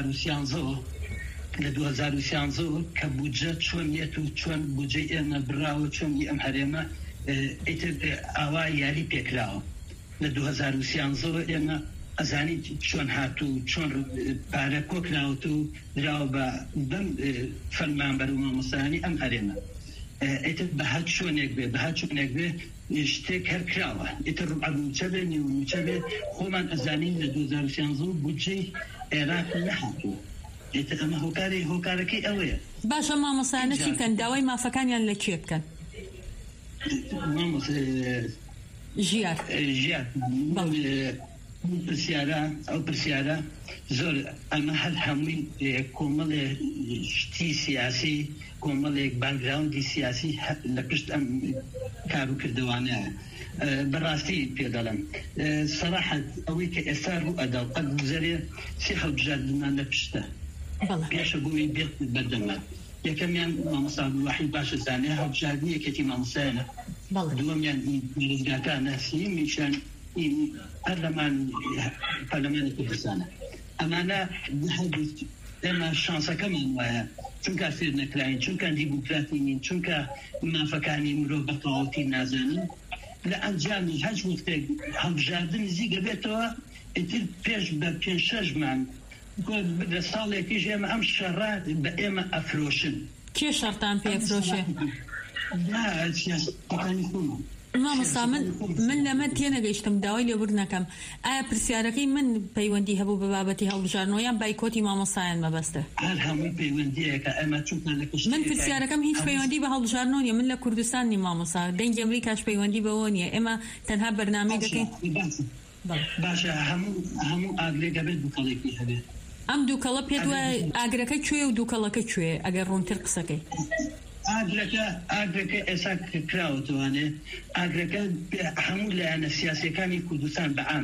2013 کە بودجە چۆن نێت و چۆن بودجەی ئێمە بڕاوە چۆن ئەم هەرێمە ئیتر ئاوا یاری پێکراوە لە 2013 ئێمە ئەزانی چۆن هاتوو چۆن پارە کۆکراوت و دراوە بەم فەرمانبەر و مامۆستایانی ئەم هەرێمە ئیتر بەهات شوێنێک بێ شتێک هەر کراوە ئیتر ڕوچە بێ نیوچە بێ خۆمان ئەزانین لە 2013 بودجەی عێراق نەهاتوو ئیتر ئەمە هۆکارەکەی ئەوەیە باشە مامۆستایانە چی بکەن داوای مافەکانیان لەکوێ بکەن ژیار ئەو پرسیارە زۆر ئەمە هەر هەمووی کۆمەڵێ شتی سیاسی کۆمەڵێک باگراوندی سیاسی لە پشت ئەم کاروکردوانەیە بەڕاستی پێدەڵم سەراحەت ئەوەی کە ئێستا ڕوو ئەدا و قەت گوزەرێ 3 جار لە پشتە پێش بووی بێت بەردەمات یەکەمیان مامۆستا وحید باشە زانێ هەڵبژاردننی یەکێتی مامۆستایانە دووەمیان مێرزگاکانە سێمیشان پەرلەمانی کوردستانە ئەمانە ئێمە شانسەکەمان وایە چونکە فێر نەکراین چونکە دیموکراتی نین چونکە مافەکانی مرۆڤ بە تەواوەتی نازانین لە ئەنجامی هەچ وەختێک هەڵبژاردن نزیکە بێتەوە ئیتر پێش بە 5-6 مانگ لە ساڵێکیش ئێمە ئەم شەڕات بە ئێمە ئەفرۆشن کێ شەڕتان پێ ئەفرۆشێ؟ مامۆستا من لەمە تێنەگەیشتم داوای لێبوردنەکەم ئایا پرسیارەکەی من پەیوەندی هەبوو بە بابەتی هەڵبژاردنەوەیان بایکۆتی مامۆستایان مەبەستە؟ هەمووی پەیوەندیەکە ئەمە چونکە من پرسیارەکەم هیچ پەیوەندی بە هەڵبژاردنەوە نیە من لە کوردستان نیم مامۆستا دەنگی ئەمریکاش پەیوەندی بەوە نیە ئێمە تەنها بەرنامەی دەکەین باشە هەموو ئاگرێکە بێت دووکەڵێکی هەبێت ئەم دووکەڵە پێت وایە ئاگرەکە کوێ و دووکەڵەکە کوێ ئەگەر ڕوونتر قسەکەی ئاگرەکە ئێستا کراوەتوانێ ئاگرەکە هەموو لایەنە سیاسیەکانی کوردستان بەعام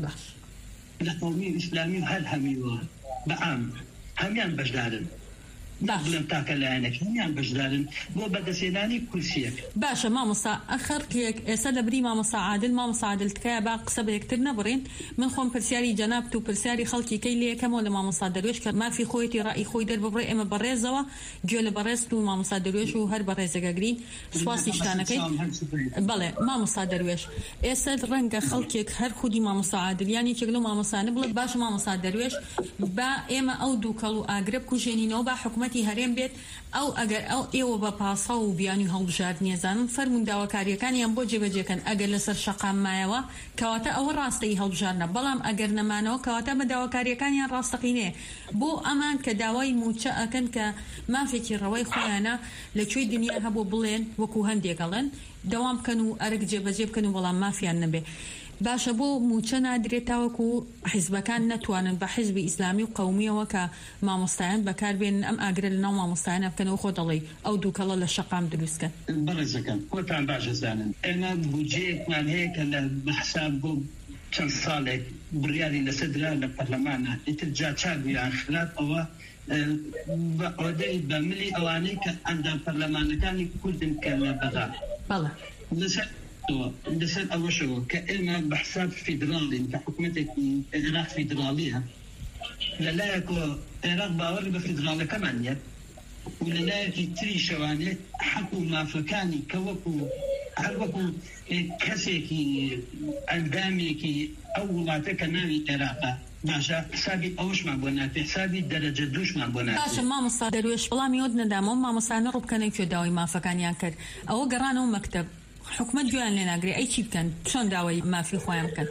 لە قەومی ئیسلامی و هەر هەمیوە بەعام هەمیان بەشدارن بڵێم تاکە لایەنێک هەمیان بەشدارن بۆ بەدەستێنانی کورسیەک باشە مامۆستا ئەخەرقیەک ئێستا لەبری مامۆستا عادل تکایە با قسە بە یەکتر نەبڕین من خۆم پرسیاری جەنابت و پرسیاری خەڵکی کەی لێ یەکەمەوە لە مامۆستا دەروێش کە مافی خۆیەتی ڕای خۆی دەربڕێ ئێمە بەڕێزەوە گوێ لە بەڕێست و مامۆستا دەروێش و هەر بەڕێزەگەگرین سواسی شتانەکەی بەڵێ مامۆستا دەروێش ئێستا ڕەنگە خەڵکێک هەر خودی مامۆستا عادلیانی یەکێک لەو مامۆستانە بڵێ باشە مامۆستا دەروێش با ئێمە ئەو دووکەڵ و ئاگرە بکوژێنینەوە با حکومەتی هەرێم بێت ئەو ئەگەر ئەو ئێوە بە پاسا و بیانی هەڵبژاردنیە زانن فەرمون داواکاریەکانیان بۆ جێبەجێکەن ئەگەر لەسەر شەقام مایەوە کەواتە ئەوە ڕاستەی هەڵبژاردنە بەڵام ئەگەر نەمانەوە کەواتە بە داواکاریەکانیان ڕاستەقینێ بۆ ئەمان کە داوای موچە ئەکەن کە مافێکی ڕەوەی خۆیانە لەکوێی دنیا هەبوو بڵێن وەکو هەندێکەڵێن دەوام بکەن و ئەرک جێبەجێ بکەن و بەڵام مافیان نەبێ باشە بۆ موچە نادرێت تاوەکو حیزبەکان نەتوانن بە حیزبی ئیسلامی و قەومیەوە کە مامۆستایان بەکاربێنن ئەم ئاگرە لەناو مامۆستایانە بکەنەوە خۆ دەڵێ ئەو دووکەڵە لە شەقام دروستکەن بەڕێزەکەم خۆتان باشە زانن ئێمە بودجەیەکمان هەیە کە لە بەحساب بۆ چەند ساڵێک بڕیاری لەسەر درا لە پەرلەمانە ئیتر جا چاکویان خراپەوە بە ئۆدەی بە ملی ئەوانەی کە ئەندام پەرلەمانەکانی کوردن کە لە بەغا لەسەر ئەوەشەوە کە ئێمە بەحساب فیدراڵین کە حکوومەتێکی عێراق فیدراڵیە لەلایەکەوە عێراق باوەڕی بە فیدراڵەکەمان نیە و لەلایەکی تری شەوانێت حەق و مافەکانی کە هەر وەکو کەسێکی ئەندامێکی ئەو وڵاتە کە ناوی عێراقە باشە حسابی ئەوشمان بۆ ناتێ حسابی دەرەجە دووشمان بۆ ناتێ باشە مامۆستا دەروێش وەڵامی ئەوت نەدامەوە مامۆستانە ڕووبکەنێک کوێ داوای مافەکانیان کرد ئەوە گەڕانەوە مەکتەب حکومت گویان لێ ناگرێ ئەی چی بکەن چۆن داوای مافی خۆیان بکەن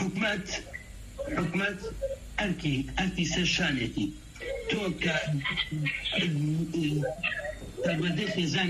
حکومت ئەرکی سەر شانێتی تۆ کە تەبەدەی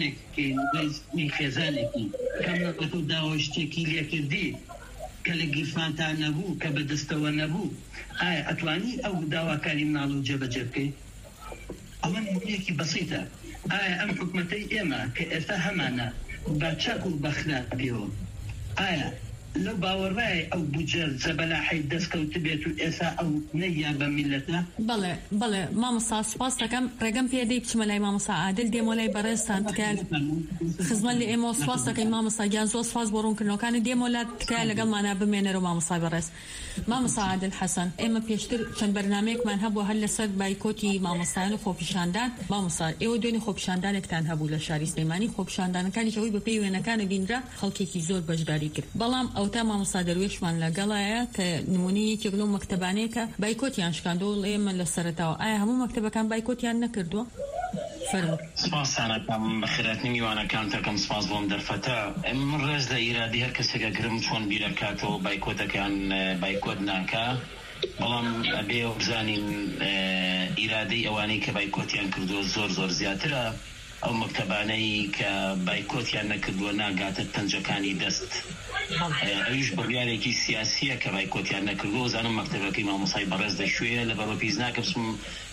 خێزانێکی کەم نەقەت و داوای شتێکی لێکردی کە لە گیرفانتان نەبوو کە بەدەستەوە نەبوو ئایا ئەتوانی ئەو داواکاری مناڵ و جێبەجێ بکەیت ئەوە نمونەیەکی بەسیتە ئایا ئەم حکومەتەی ئێمە کە ئێستا هەمانە بە چاک و بەخراپیەوە ئایا لەو باوەڕای ئەو بودجە زەبەلاحی دەستکەوت بێت و ئێستا ئەو نەیە بە میلەتە بەڵێ مامۆستا سوپاس دەکەم ڕێگەم پێدەی بچمە لای مامۆستا عادل دێمە لای بەڕێزتان تکایە خزمەت لە ئێمە سوپاس دەکەین مامۆستا گیان زۆر سوپاس بۆ ڕوونکردنەوەکانی دێمە لات تکایە لەگەڵمانە بمێنەرەوە مامۆستا بەڕێز مامۆستا عادل حەسەن ئێمە پێشتر چەند بەرنامەیەکمان هەبوو هەر لەسەر بایکۆتی مامۆستایان و خۆپیشاندان مامۆستا ئێوە دوێنێ خۆپیشاندانێکتان هەبوو لە شاری سلێمانی خۆپیشاندانەکانی ئەوەی بە پێی وێنەکانە بینرا خەڵکێکی زۆر بەشداری کرد بەڵام ئەوتا مامۆستا دەروێشمان لەگەڵایە کە نمونەی یەکێک لەو مەکتەبانەیە کە بایکۆتیان شکاندەوە ئێمە لە سەرەتاوە ئایا هەموو مەکتەبەکان بایکۆتیان نەکردووە؟ سپاسانەکەم بەخێراتنی میوانەکانتەکەم سپاس بۆم دەرفەتە من ڕێز لە ئیرادی هەر کەسێکە گرم چۆن بیرەکاتەوە بایکۆتەکان بایکۆت ناکە بەڵام ئەبێ بزانین ئیرادەی ئەوانەی کە بایکۆتیان کردووە زۆر زیاترە ئەو مەکتەبانەی کە بایکۆتیان نەکردووە ناگاتە تەنجەکانی دەست ئەویش بڕیارێکی سیاسیە کە بایکۆتیان نەکردووە زانم مەکتەبەکەی مامۆستای بەڕێز دەشوێ لە بەرەپیز ناکە بچم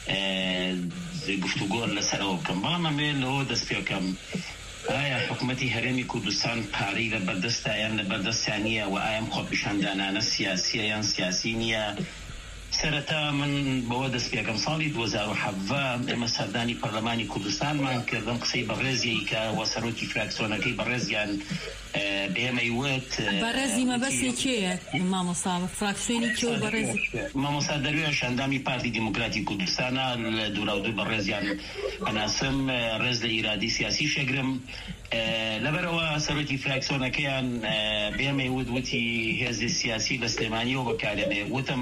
گفتوگۆ لەسەرەوە بکەم بەڵام ئەمێ لەوە دەست پێکەم ئایا حکوومەتی هەرێمی کوردستان پارەی لە بەردەستە یان لە بەردەستیان نییە و ئایا ئەم خۆپیشاندانانە سیاسیە یان سیاسی نییە سەرەتا من بەوە دەست پێکەم ساڵی 2017 ئێمە سەردانی پەرلەمانی کوردستانمان کردم قسەی بەڕێزی کە وەسەرۆکی فراکسیۆنەکەی بەڕێزیان بێمەی وت بەڕێزی مەبەستی کێیە مامۆستا فراکسیۆنی کێ و بەڕێزی مامۆستا دەروێش ئەندامی پارتی دیموکراتی کوردستانە لە دووراودوو بەڕێزیان ئەناسم ڕێز لە ئیرادی سیاسی شێگرم لەبەرەوە سەرۆکی فراکسیۆنەکەیان بێمەی وتی هێزی سیاسی لە سلێمانیەوە بەکارێنێ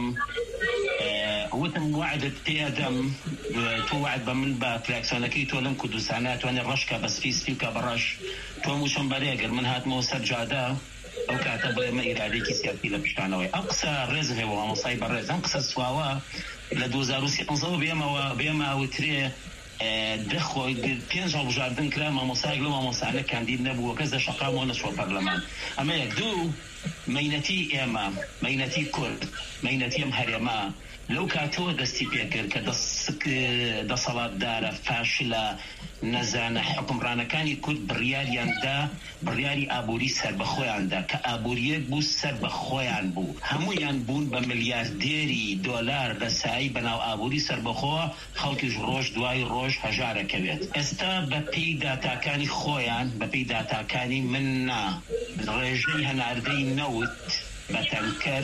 وتم وعدت پێدەم تۆ وعد بە من بە فراکسیۆنەکەی تۆ لەم کوردستانە توانێت ڕەشکە بە سپیستی وکە بەڕەش تۆ موچم بەرێگەر من هاتمەوە سەر جادە ئەو کاتە بۆ ئێمە ئیرادێکی سیاسی لە پشتانەوەی ئەم قسە ڕێز هێوە مامۆستای بەڕێز ئەم قسە سواوە لە 2013 بێمە وترێ دەخۆی پێنج هەڵبژاردن کرا مامۆستایەک لە مامۆستانە کاندید نەبووە کەس دەشەقامەوە نەچوە پەرلەمان ئەمە یەک دوو مەینەتی ئێمە مەینەتی کورد مەینەتی ئەم هەرێمە لەو کاتەوە دەستی پێکرد کە دەسەڵاتدارە فاشلە نەزانە حکمڕانەکانی کورد بڕیاری ئابووری سەر بەخۆیاندا کە ئابووریەک بوو سەر بەخۆیان بوو هەموویان بوون بە ملیاردێری دۆلار لە سایی بەناو ئابووری سەر بەخۆوە خەڵکیش ڕۆژ دوای ڕۆژ هەژارەکەوێت ئێستا بەپێی داتاکانی خۆیان بەپێی داتاکانی من نا ڕێژەی هەناردەی نەوت بەتەنکەر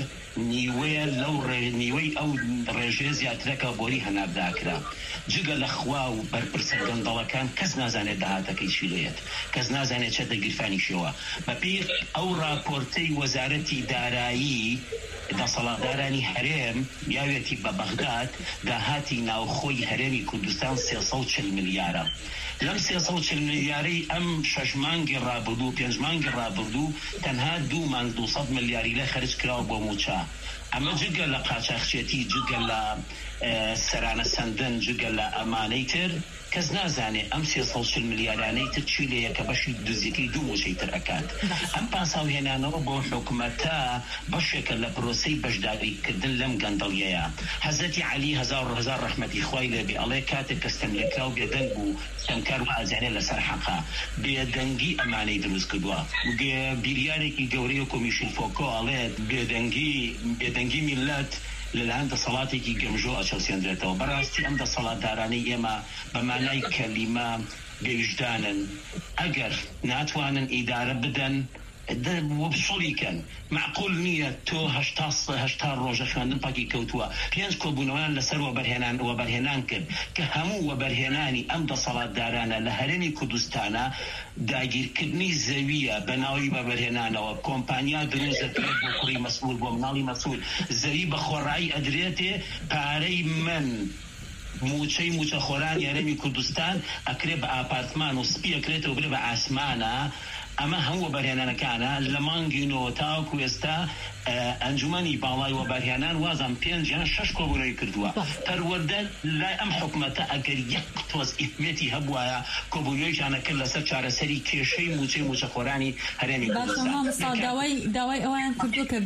نیوەی ئەو ڕێژێ زیاترەکە بۆری هەنارداکرا جگە لە خوا و بەرپرسە گەندەڵەکان کەس نازانێت داهاتەکەی چیلێت کەس نازانێت چە دەگیرفانیشەوە بەپێی ئەو راپۆرتەی وەزارەتی دارایی دەسەڵاتدارانی هەرێم یاوێتی بە بەغداد داهاتی ناوخۆی هەرێمی کوردستان 340 ملیارە لەم 340 ملیارەی ئەم 6 مانگی ڕابردوو 5 مانگی ڕابردوو تەنها 2 مانگ 200 ملیاری لە خەرج کراوە بۆ موچە ئەمە جگە لە قاچاقچێتی جگە لە سەرانە سەندن جگە لە ئەمانەی تر کەس نازانێ ئەم 340 ملیارانەی تر چی لێیە کە بەشی دزیەکەی دوو موچەی تر ئەکات ئەم پاساوهێنانەوە بۆ حکوومەتە بەشێکە لە پرۆسەی بەشداریکردن لەم گەندەڵیەیە حەزەتی عەلی هەزار ڕەحمەتی خوای لێبێ ئەڵێ کاتێک کە ستەملێکراو بێدەنگ بوو ستەمکار و ئازانێ لەسەر حەقا بێدەنگی ئەمانەی دروست کردووە بیریارێکی گەورەی و کۆمیشن فۆکۆ ئەڵێت بێدەنگی میلەت لەلایەن دەسەڵاتێکی گەمژۆ ئەچەوسێنرێتەوە بەڕاستی ئەم دەسەڵاتدارانەی ئێمە بە مانای کەلیمە بێویژدانن ئەگەر ناتوانن ئیدارە بدەن وەبسوڵیکەن معقول نییە تۆ هەشتا ڕۆژە خوێندن پاکی کەوتووە 5 کۆبوونەوەیان لەسەر وەبەرهێنان کرد کە هەموو وەبەرهێنانی ئەم دەسەڵاتدارانە لە هەرێمی کوردستانە داگیرکردنی زەویە بە ناوی وەبەرهێنانەوە کۆمپانیا دروست دەکرێت بۆ کوڕی مەسئول بۆ مناڵی مەسئول زەوی بە خۆڕایی ئەدرێتێ پارەی من موچە خۆران هەرێمی کوردستان ئەکرێ بە ئاپارتمان و سپی ئەکرێتەوە برێ بە ئاسمانە ئەمە هەموو وەبەرهێنانەکانە لە مانگی تاوەکو ئێستا ئەنجومەنی باڵای وەبەرهێنان وازان 5 یان 6 کۆبوونەوەی کردووە پەروەردە لای ئەم حکوومەتە ئەگەر یەک تۆز ئیحمێتی هەبوایە کۆبوونەوەیشانە کرد لەسەر چارەسەری کێشەی موچە خۆرانی هەرێمی کوردستان داوای ئەویان کردووە کە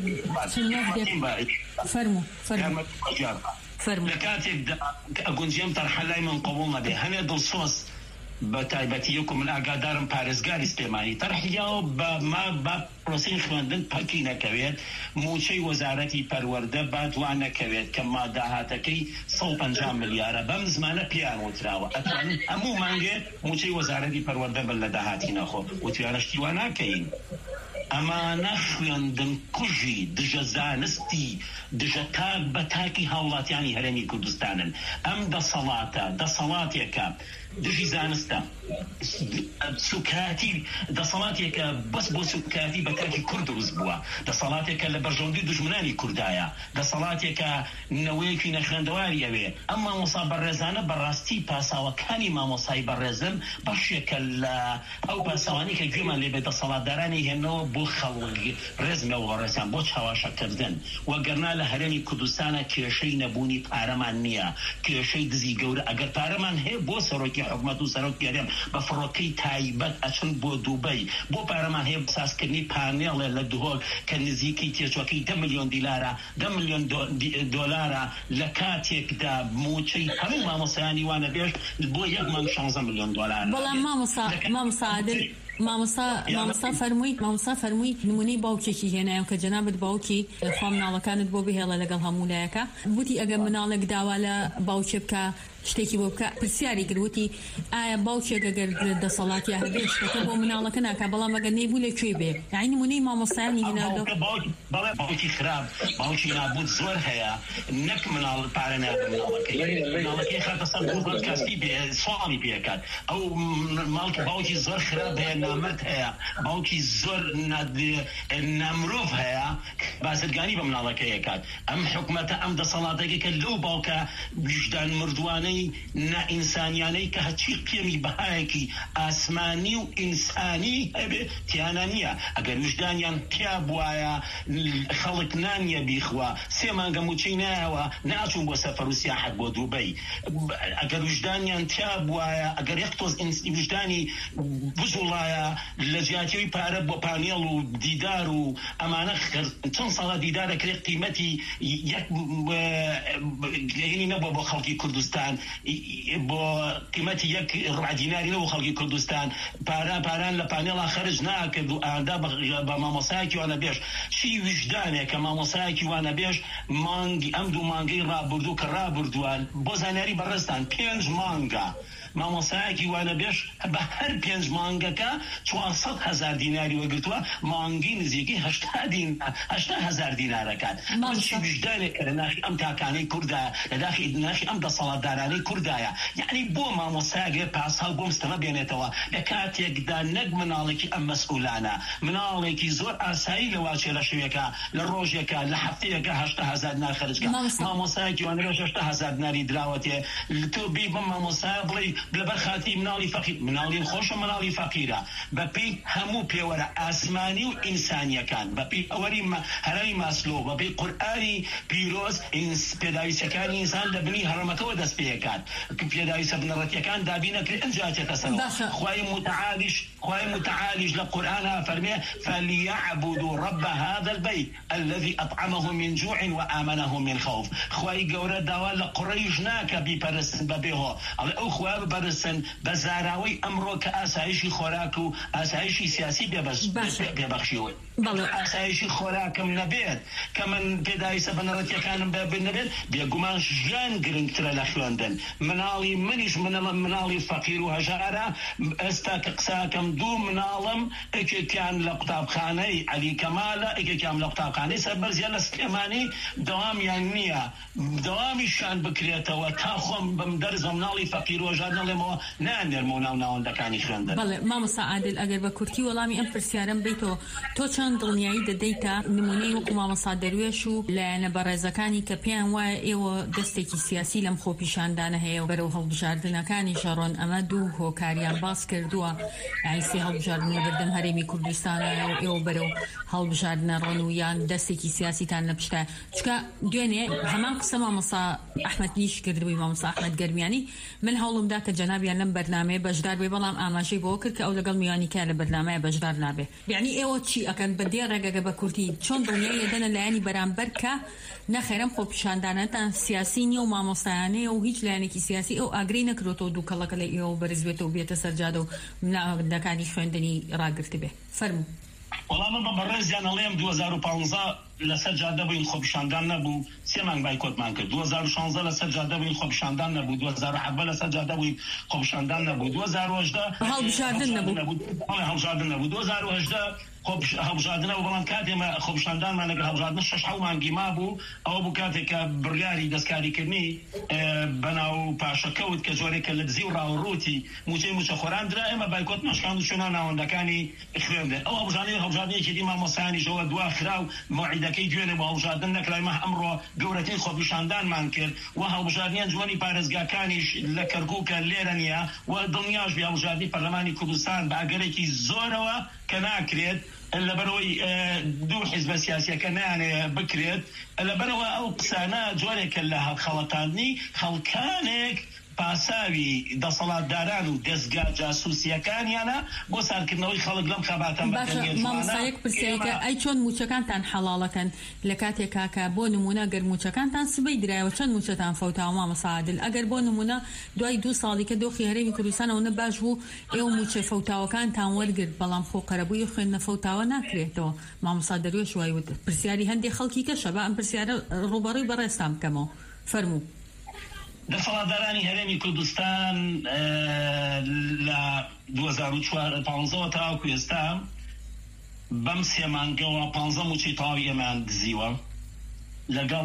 لە کاتێک ئەگونجێم تەرحە لای من قبوڵ نەبێ هەنێ دڵسۆز بە تایبەتیەک و من ئاگادارم پارێزگاری سلێمانی تەرحیاوە بە پرۆسەی خوێندن پەکی نەکەوێت موچەی وەزارەتی پەروەردە باتوان نەکەوێت کە ماداهاتەکەی 150 ملیارە بەم زمانە پیان وتراوە ئەتوانین هەموو مانگێ موچەی وەزارەتی پەروەردە بن لە داهاتی نەخۆ وتیانەشتی وا ناکەین ئەمانە خوێندن کوژی دژە زانستی دژە تاک بە تاکی هاوڵاتیانی هەرێمی کوردستانن ئەم دەسەڵاتێکە دژی زانستە سوکاتی دەسەڵاتێکە بەس بۆ سوکاتی بە تاکی کورد دروست بووە دەسەڵاتێکە لە بەرژەوندی دژمنانی کوردایە دەسەڵاتێکە نەوەیەکی نەخوێندەواری ئەوێ ئەم مامۆستا بەڕێزانە بەڕاستی پاساوەکانی مامۆسای بەڕێزم بەشێکە لە ئەو پاساوانی کە گوێمان لێبێ دەسەڵاتدارانی هێنەوە بۆ خەڵکی ڕێزمەوە ڕێزان بۆ چاواشەکردن وەگەرنا لە هەرێمی کوردستانە کێشەی نەبوونی پارەمان نییە کێشەی دزی گەورە ئەگەر پارەمان هەیە بۆ سەرۆکی حکومەت و سەرۆکی هەرێم بە فڕۆکەی تایبەت ئەچن بۆ دووبەی بۆ پارەمان هەیە بسازکردنی پانێڵێ لە دهۆڵ کە نزیکەی تێچوەکەی 10 ملیۆن دیلارە 10 ملیۆن دۆلارە لە کاتێکدا موچەی هەموو مامۆسایانی وانە بێش بۆ 1 مانگ 16 ملیۆن دۆلار بەڵام مامۆسا عادل مامۆستا فەرمووی نمونەی باوکێکی هێنایە کە جەنابەت باوکی خوا مناڵەکانت بۆ بهێڵە لەگەڵ هەموو لایەکە وتی ئەگەر مناڵێک داوا لە باوکێ بکە شتێکی بۆ بکە پرسیاری کردوتی ئایا باوکێک ئەگەر دەسەڵاتی هەبێ شتەکە بۆ مناڵەکە ناکا بەڵام ئەگەر نەیبوو لەکوێ بێ یعنی نمونەی مامۆستایانی هێناوە بەڵێ باوکی خراپ باوکی نابوت زۆر هەیە نەک مناڵ پارە نابێ مناڵەکەی خاتە سەر دوو کەسی بێ سواڵی پێکات ئەو ماڵکە باوکی زۆر خراپ هەیە نامرد هەیە باوکی زۆر نامرۆڤ هەیە بازرگانی بە مناڵەکەی ئەکات ئەم حکومەتە ئەم دەسەڵاتێکی کە لەو باوکە وجدان مردوانەی نائینسانیانەی کە هەچی قیەمی بەهایەکی ئاسمانی و ئینسانی هەبێ تیانە نییە ئەگەر وجدانیان پیا بوایە خەڵک نانیە بیخوا 3 مانگە موچەی نایەوە ناچوون بۆ سەفەر و سیاحەت بۆ دووبەی ئەگەر وجدانیان تیا بوایە ئەگەر یەک تۆز وجدانی بزوڵایە لە جیاتیەوەی پارە بۆ پانێڵ و دیدار و ئەمانە چەند ساڵە دیدار دەکرێت قیمەتی یەک نەبووە بۆ خەڵکی کوردستان بۆ قیمەتی 1 دیناری نەبوو خەڵکی کوردستان پاران لە پانێڵا خەرج ناکرد و ئادا بە مامۆسایەکی وانە بێش چی وجدانێک کە مامۆسایەکی وانە بێش مانگی ئەم دوو مانگەی ڕابردوو کە ڕابردووە بۆ زانیاری بەڕێستان 5 مانگە مامۆسایەکی وانە بێش بە هەر 5 مانگەکە 400,000 دیناری وەگرتووە مانگی نزیکی 80,000 دینارەکات چی وجدانێک کە لە ناخی ئەم تاکانەی کوردایە لە ناخی ئەم دەسەڵاتدارانەی کوردایە یعنی بۆ مامۆسایەک پاساو بۆ مستەمە بێنێتەوە لە کاتێکدا نەک مناڵێکی ئەم مەسئولانە مناڵێکی زۆر ئاسایی لە واچێ لە شوێکە لە ڕۆژێکە لە هەفتەیەکە 80,000 دینار خەرجکە مامۆسایەکی وانە بێش 80,000 دیناری دراوەتێ تۆ بی بە مامۆسایە بڵێ لەبەر خاتی مناڵی فەقیر مناڵی خۆشە مناڵی فەقیرە بەپێی هەموو پێوەرە ئاسمانی و ئینسانیەکان بەپێی ئەوەری هەرەمی ماسلۆ بەپێی قورئانی پیرۆز پێداویستەکانی ئینسان لە بنی هەڕەمەکەوە دەست پێکات پێداویستە بنەڕەتیەکان دابی نەکرێت ئەنجاتێتە سەرەوە خوای متعالیش لە قورئانە فەرمێ فليعبدوا رب هذا البيت الذي أطعمهم من جوع وآمنهم من خوف خوای گەورە داوا لە قڕیش ناکە بیپەرستن بەبێهۆ ئەڵێ ئەو خوا بپەرستن بە زاراوەی ئەمڕۆ کە ئاسایشی خۆراک و ئاسایشی سیاسی بێبەخشیوە ئاسایشی خۆراکم نەبێت کە من پێداویستە بنەڕەتیەکانم نەبێت بێگومان ژیان گرنگترە لە خوێندن مناڵی منیش مناڵی فەقیر و هەژارە ئێستا کە قساکەم 2 مناڵم ئەکێکیان لە قوتابخانەی عەلی کەمالە ئەکێکیان لە قوتابخانەی سەربەرزیە لە سلێمانی دەوامیان نییە دەوامیشان بکرێتەوە تا خۆم بم دەرزە مناڵی فەقیر و هەژار نەڵێمەوە نانێرمە و ناوەندەکانی خوێندن بەڵێ مامۆستا عادل ئەگەر بە کورتی وەڵامی ئەم پرسیارەم بیتەوە تۆ چەند دڵنیایی دەدەیتە نمونەی وەکو مامۆستا دەروێش و لایەنە بەڕێزەکانی کە پێیان وایە ئێوە دەستێکی سیاسی لەم خۆپیشاندانە هەیە و بەرەو هەڵبژاردنەکانی شەڕۆن ئەمە دوو هۆکاریان باس کردووە ئایسی هەڵبژاردن و بەردەم هەرێمی کوردستانە و ئێوە بەرەو هەڵبژاردنە ڕۆن و یان دەستێکی سیاسیتان لە پشتە چکە دوێنێ هەمان قسە مامۆستا ئەحمەد نیش کردبووی مامۆستا ئەحمەد گەرمیانی من هەوڵمدا کە جەنابیان لەم بەرنامەیە بەشدار بێ بەڵام ئاماژەی بۆ کرد کە ئەو لەگەڵ میوانیکە لە بەرنامەیە بەشدار نابێ یعنی ئێوە چی ئەکەن بەدێ ڕێگەگە بە کورتی چۆن دڵنیایی دەنە لایەنی بەرامبەر کە نەخێرم خۆپیشاندانەتان سیاسی نییە و مامۆستایانەیە و هیچ لایەنێکی سیاسی ئەو ئاگری نەکرێتەوە دوو کەڵەکە لە ئێوە بەرز بێتەوە و بێتە سەرجادە و مناڵەکانی خوێندنی ڕاگرت بێ فەرموو وەڵام من بە ڕێزیان ئەڵێم 2015 لەسەر جادە بووین خۆپیشاندان نەبوو 3 مانگ بایکۆتمان کرد 2016 لەسەر جادە بووین خۆپیشاندان نەبوو 2017 لەسەر جادە بووین خۆپیشاندان نەبوو 2018 هەڵبژاردن نەبوو 2018 هەڵبژاردنە و بەڵام کاتێمە خۆپیشاندانمان لەگەڵ هەڵبژاردن 6 مانگی مابوو ئەوە بوو کاتێکە بڕیاری دەستکاریکردنی بەناو پاشەکەوت کە جۆرێکە لە دزی و ڕاوڕوتی موچە خۆراندرا ئێمە بایکۆت نەشکاند و چۆنا ناوەندەکانی خوێندن ئەو هەڵبژاردنێکی دیمە مۆسایانیشەوە دوا خرا و موعیدەکەی دوێنێ بۆ هەڵبژاردن نەکرایمە ئەمڕۆ گەورەترین خۆپیشاندانمان کرد و هەڵبژاردنیان جوانی پارێزگاکانیش لە کەرکووکە لێرە نییە و دڵنیاش بێ هەڵبژاردنی پەرلەمانی کوردستان بە ئاگەرێکی زۆرەوە کە ناکرێت لەبەرەوەی دوو حیزبە سیاسیەکە نایانێ بکرێت لەبەرەوە ئەو قسانە جۆرێکە لە هەڵخەڵەتاندنی خەڵکانێک پاساوی دەسەڵاتداران و دەستگا جاسووسیەکانیانە بۆ سارکردنەوەی خەڵک لەم خەباتان مامۆستایەک پرسیارەکە ئەی چۆن موچەکانتان حەڵاڵەکەن لە کاتێکا کە بۆ نمونە گەر موچەکانتان سبەی درایەوە چەند موچەتان فەوتاوە مامۆستا عادل ئەگەر بۆ نمونە دوای 2 ساڵی کە دۆخی هەرێمی کوردستانەوە نەباش بوو ئێوە موچە فەوتاوەکانتان وەرگرت بەڵام خۆقەرەبووی خوێندنە فەوتاوە ناکرێتەوە مامۆستا دەروێش وای وت پرسیاری هەندێک خەڵکی کەشە بە ئەم پرسیارە ڕوبەڕووی بەڕێستان بکەمەوە فەرموو دەسەڵاتدارانی هەرێمی کوردستان لە 2015 تاوەکو ئێستا بەم 3 مانگەوە 15 موچەی تەواوی ئێمان دزیوە لەگەڵ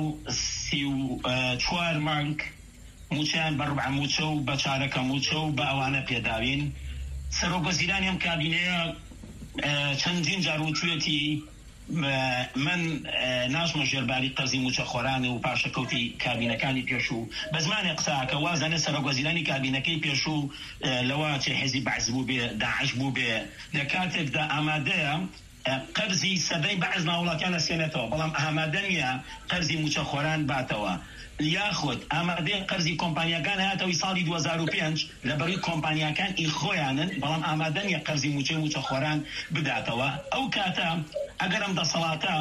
34 مانگ موچیان بە ڕوبع موچە و بە چارەکە موچە و بە ئەوانە پێداوین سەرۆکوەزیرانی ئەم کابینەیە چەندین جار وتوێتی من ناژمە ژێرباری قەرزی موچەخۆرانە و پاشەکەوتی کابینەکانی پێشوو بە زمانی قساکە وازانێ سەرۆکوەزیرانی کابینەکەی پێشوو لەوە چێ حیزبی بەعز بوو بێ داعش بوو بێ لە کاتێکدا ئامادەیە قەرزی سەدەی بەعز ناوڵاتیان ئەسێنێتەوە بەڵام ئامادە نییە قەرزی موچەخۆران باتەوە یاخود ئامادەیە قەرزی کۆمپانیەکان هاتەوەی ساڵی 2005 لەبەری کۆمپانیەکان خۆیانن بەڵام ئامادە نییە قەرزی موچەخۆران بداتەوە ئەو کاتە ئەگەر ئەم دەسەڵاتە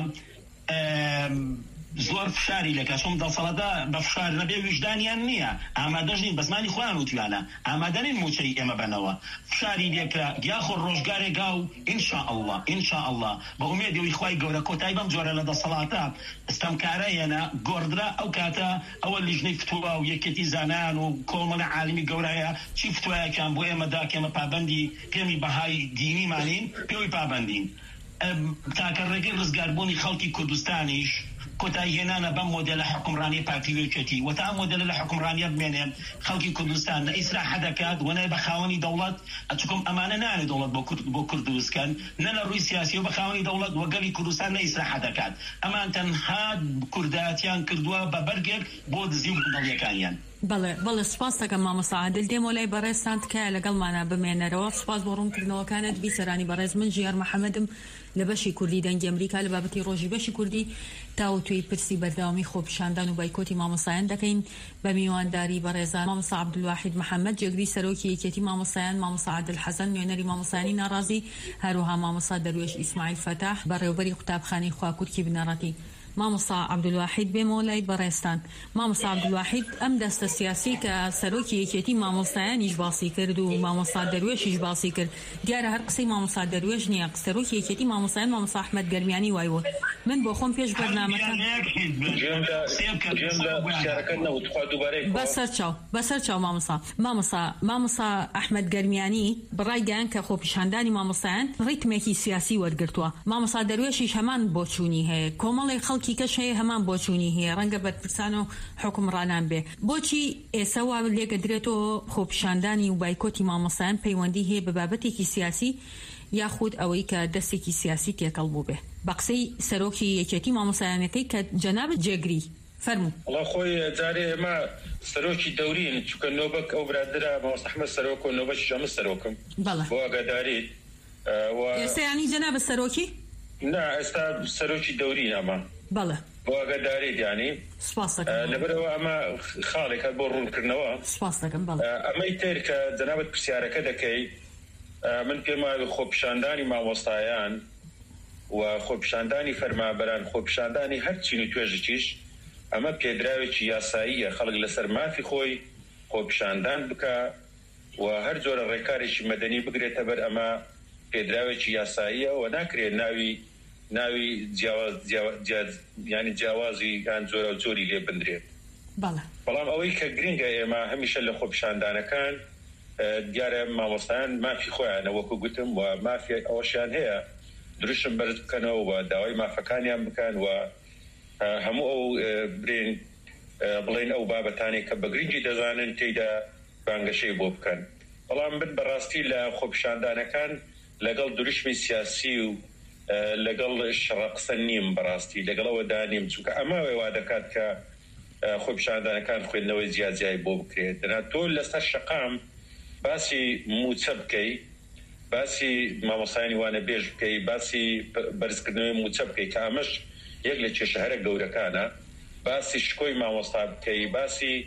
زۆر فشاری لەکە چۆن دەسەڵاتە بە فشار نەبێ ویژدانیان نییە ئامادەش نین بە زمانی خۆیان وتویانە ئامادەنین موچەی ئێمە بنەوە فشاری لێکرا یاخۆ ڕۆژگارێکا و ئینشاءالله بە ئومێدەوەی خوای گەورە کۆتایی بەم جۆرە لە دەسەڵاتە ئستەمکارەیەنە گۆڕدرا ئەو کاتە ئەوە لیژنەی فتووە و یەکێتی زانان و کۆمەڵە عالمی گەورەیە چی فتوایەکان بۆ ئێمەدا کێمە پابەندی پێمی بەهای دینیمانین پێوەی پابەندین تاکە ڕێگەی ڕزگاربوونی خەڵکی کوردستانیش کۆتایی هێنانە بەم مۆدێلە حکومڕانی پارتیوێکێتی وەتا ئەم مۆدێلە لە حکومڕانیە بمێنێن خەڵکی کوردستان نە ئیسراحە دەکات و نە بە خاوەنی دەوڵەت ئەچکۆم ئەمانە نانێت دەوڵەت بۆ کورد دروستکەن نە لە ڕووی سیاسی و بە خاوەنی دەوڵەت وەگەلی کوردستان نە ئیسراحە دەکات ئەمان تەنها کوردایەتیان کردووە بە بەرگێک بۆ دزی و دڵیەکانیان بەڵێ سپاس دەکەم مامۆستا عادل دێمە لای بەڕێزتان تکایە لەگەڵمانە بمێنەرەوە سپاس بۆ ڕوونکردنەوەکانت بیسەرانی بەڕێز من ژیار محەممەدم لە بەشی کوردی دەنگی ئەمریکا لە بابەتی ڕۆژی بەشی کوردی تاوتوی پرسی بەردەوامی خۆپیشاندان و بایکۆتی مامۆستایان دەکەین بە میوانداری بەڕێزان مامۆستا عەبدولواحید محەممەد جێگری سەرۆکی یەکێتی مامۆستایان مامۆستا عادل حەسەن نوێنەری مامۆستایانی ناڕازی هەروەها مامۆستا دەروێش ئیسماعیل فەتاح بەڕێوەبەری قوتابخانەی خواکوورکی بنەڕەتی مامۆستا عەبدولواحید بێمەوە لای بەڕێستان مامۆستا عەبدولواحید ئەم دەستە سیاسی کە سەرۆکی یەکێتی مامۆستایانیش باسی کرد و مامۆستا دەروێشیش باسی کرد دیارە هەر قسەی مامۆستا دەروێش نییە سەرۆکی یەکێتی مامۆستایان مامۆستا ئەحمەد گەرمیانی وایوە من بۆ خۆم پێش بەرنامەکە بەسەر چاو مامۆستا ئەحمەد گەرمیانی بڕای گەیان کە خۆپیشاندانی مامۆستایان ڕیتمێکی سیاسی وەرگرتووە مامۆستا دەروێشیش هەمان بۆچوونی هەیە کۆمەڵی خەڵکی کەش هەیە هەمان بۆچوونی هەیە ڕەنگە بەرپرسان و حکومڕانان بێ بۆچی ئێستا وا لێگە درێتەوە خۆپیشاندانی و بایکۆتی مامۆستایان پەیوەندی هەیە بە بابەتێکی سیاسی یاخود ئەوەی کە دەستێکی سیاسی تێکەڵ بوو بێ بە قسەی سەرۆکی یەکێتی مامۆستایانەکەی کە جەنابەت جێگری فەرموو وڵا خۆی جارێ ئێمە سەرۆکی دەورین چونکە نۆبەک ئەو برادرە مامۆستا ئەحمەد سەرۆک و نۆبەشیش ئەمە سەرۆکم بۆ ئاگاداری ئێستا یانی جەنابەت سەرۆکی نا ئێستا سەرۆکی دەورین ئەمە بەڵێ بۆ ئاگاداری دیانی لەبەرەوە ئەمە خاڵێکە بۆ ڕوونکردنەوە ئەمەی تر کە جەنابەت پرسیارەکە دەکەی من پێم وایە خۆپیشاندانی مامۆستایان و خۆپیشاندانی فەرمانبەران خۆپیشاندانی هەر چین و توێژێکیش ئەمە پێدراوێکی یاساییە خەڵک لەسەر مافی خۆی خۆپیشاندان بکە و هەر جۆرە ڕێکارێکی مەدەنی بگرێتە بەر ئەمە پێدراوێکی یاساییە و ناکرێت ناوی ینی جیاوازی یان جۆرە و جۆری لێ بندرێت بەڵام ئەوەی کە گرنگە ئێمە هەمیشە لە خۆپیشاندانەکان دیارە مامۆستایان مافی خۆیانە وەکو گوتم و مافی ئەوەشیان هەیە دروشم بەرز بکەنەوە و داوای مافەکانیان بکەن و هەموو ئەو بڵێن ئەو بابەتانێک کە بە گرنگی دەزانن تێیدا بانگەشەی بۆ بکەن بەڵام من بەڕاستی لە خۆپیشاندانەکان لەگەڵ دروشمی سیاسی و لەگەڵ شەڕقسە نیم بەڕاستی لەگەڵەوە دانیم چونکە ئەمە وا دەکات کە خۆپیشاندانەکان خوێندنەوەی زیادزیای بۆ بکرێت دەنا تۆ لەسەر شەقام باسی موچە بکەی باسی مامۆستایانی وانە بێژ بکەی باسی بەرزکردنەوەی موچە بکەی کە ئەمەش یەک لە کێشە هەرە گەورەکانە باسی شکۆی مامۆستا بکەی باسی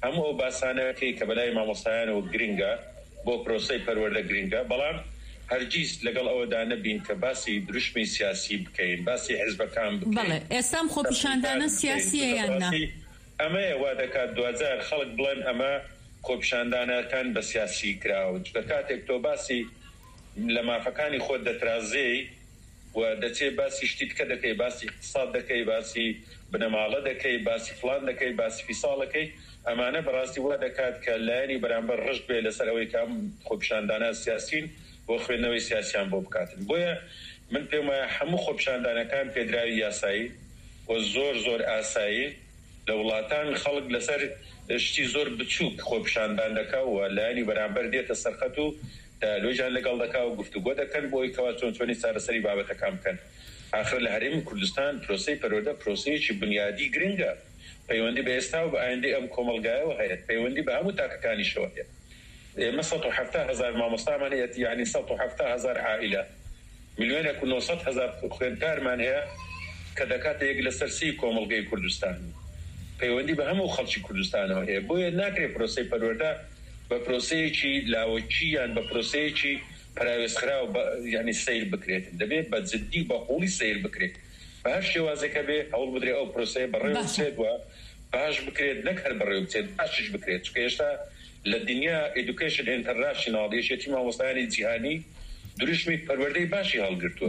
هەموو ئەو باسانەکەی کە بەلای مامۆستایانەوە گرنگە بۆ پرۆسەی پەروەردە گرنگە، بەڵام هەرگیز لەگەڵ ئەوەدا نەبین کە باسی دروشمی سیاسی بکەین، باسی حیزبەکان بکەین. بەڵێ ئێستام خۆپیشاندانە سیاسیە یاننا ئەمەیە وا دەکات دوجار خەڵک بڵێن ئەمە خۆپیشاندانەکان بە سیاسی کراوە. کە کاتێک تۆ باسی لە مافەکانی خۆت دەترازەی و دەچێت باسی شتیتکە دەکەی، باسی اقتصاد دەکەی، باسی بنەماڵە دەکەی، باسی فڵان دەکەی، باسی فیساڵەکەی، ئەمانە بەڕاستی وا دەکات کە لایەنی بەرامبەر ڕشت بێ لەسەر ئەوەی کە خۆپیشاندانە سیاسین بۆ خوێندنەوەی سیاسیان بۆ بکاتن. بۆیە من پێم وایە هەموو خۆپیشاندانەکان پێدراوی یاسایی و زۆر ئاسایی لە وڵاتان خەڵک لەسەر شتی زۆر بچووک خۆپیشاندان دەکا و لایەنی بەرامبەر دێتە سەرخەت و لۆژان لەگەڵ دەکا و گفتوگۆ دەکەن بۆی کەوا چۆنی چارەسەری بابەتەکان بکەن. آخر لە هەرێمی کوردستان پرۆسەی پەروەردە پرۆسەیەکی بنیادی گرنگە، پەیوەندی بە ئێستا و بە ئایندەی ئەم کۆمەلگایەوە هەیە، پەیوەندی بە هەموو تاکەکانیشەوە هەیە. ئێمە 170,000 مامۆستامان هەیە، یعنی 170,000 عائلە، 1,900,000 خوێندکارمان هەیە کە دەکاتە یەک لەسەر 30 کۆمەلگەی کوردستان. پەیوەندی بە هەموو خەڵکی کوردستانەوە هەیە. بۆیە ناکرێت پرۆسەی پەروەردە بە پرۆسەیەکی لاوەکی یان بە پرۆسەیەکی پراوێزخراو یعنی سیر بکرێت، دەبێت بە جددی بە قوڵی سیر بکرێت، بە هەر شێوازێکە بێ هەوڵ بدرێت ئەو پرۆسەیە بەڕێوە بچێت و باش بکرێت، نەک هەر بەڕێوە بچێت، باشش بکرێت. چونکە ئێستا لە دنیا ئێدوکیشن ئینتەرناشنال یەکێتی مامۆستایانی جیهانی دروشمی پەروەردەی باشی هەڵگرتووە.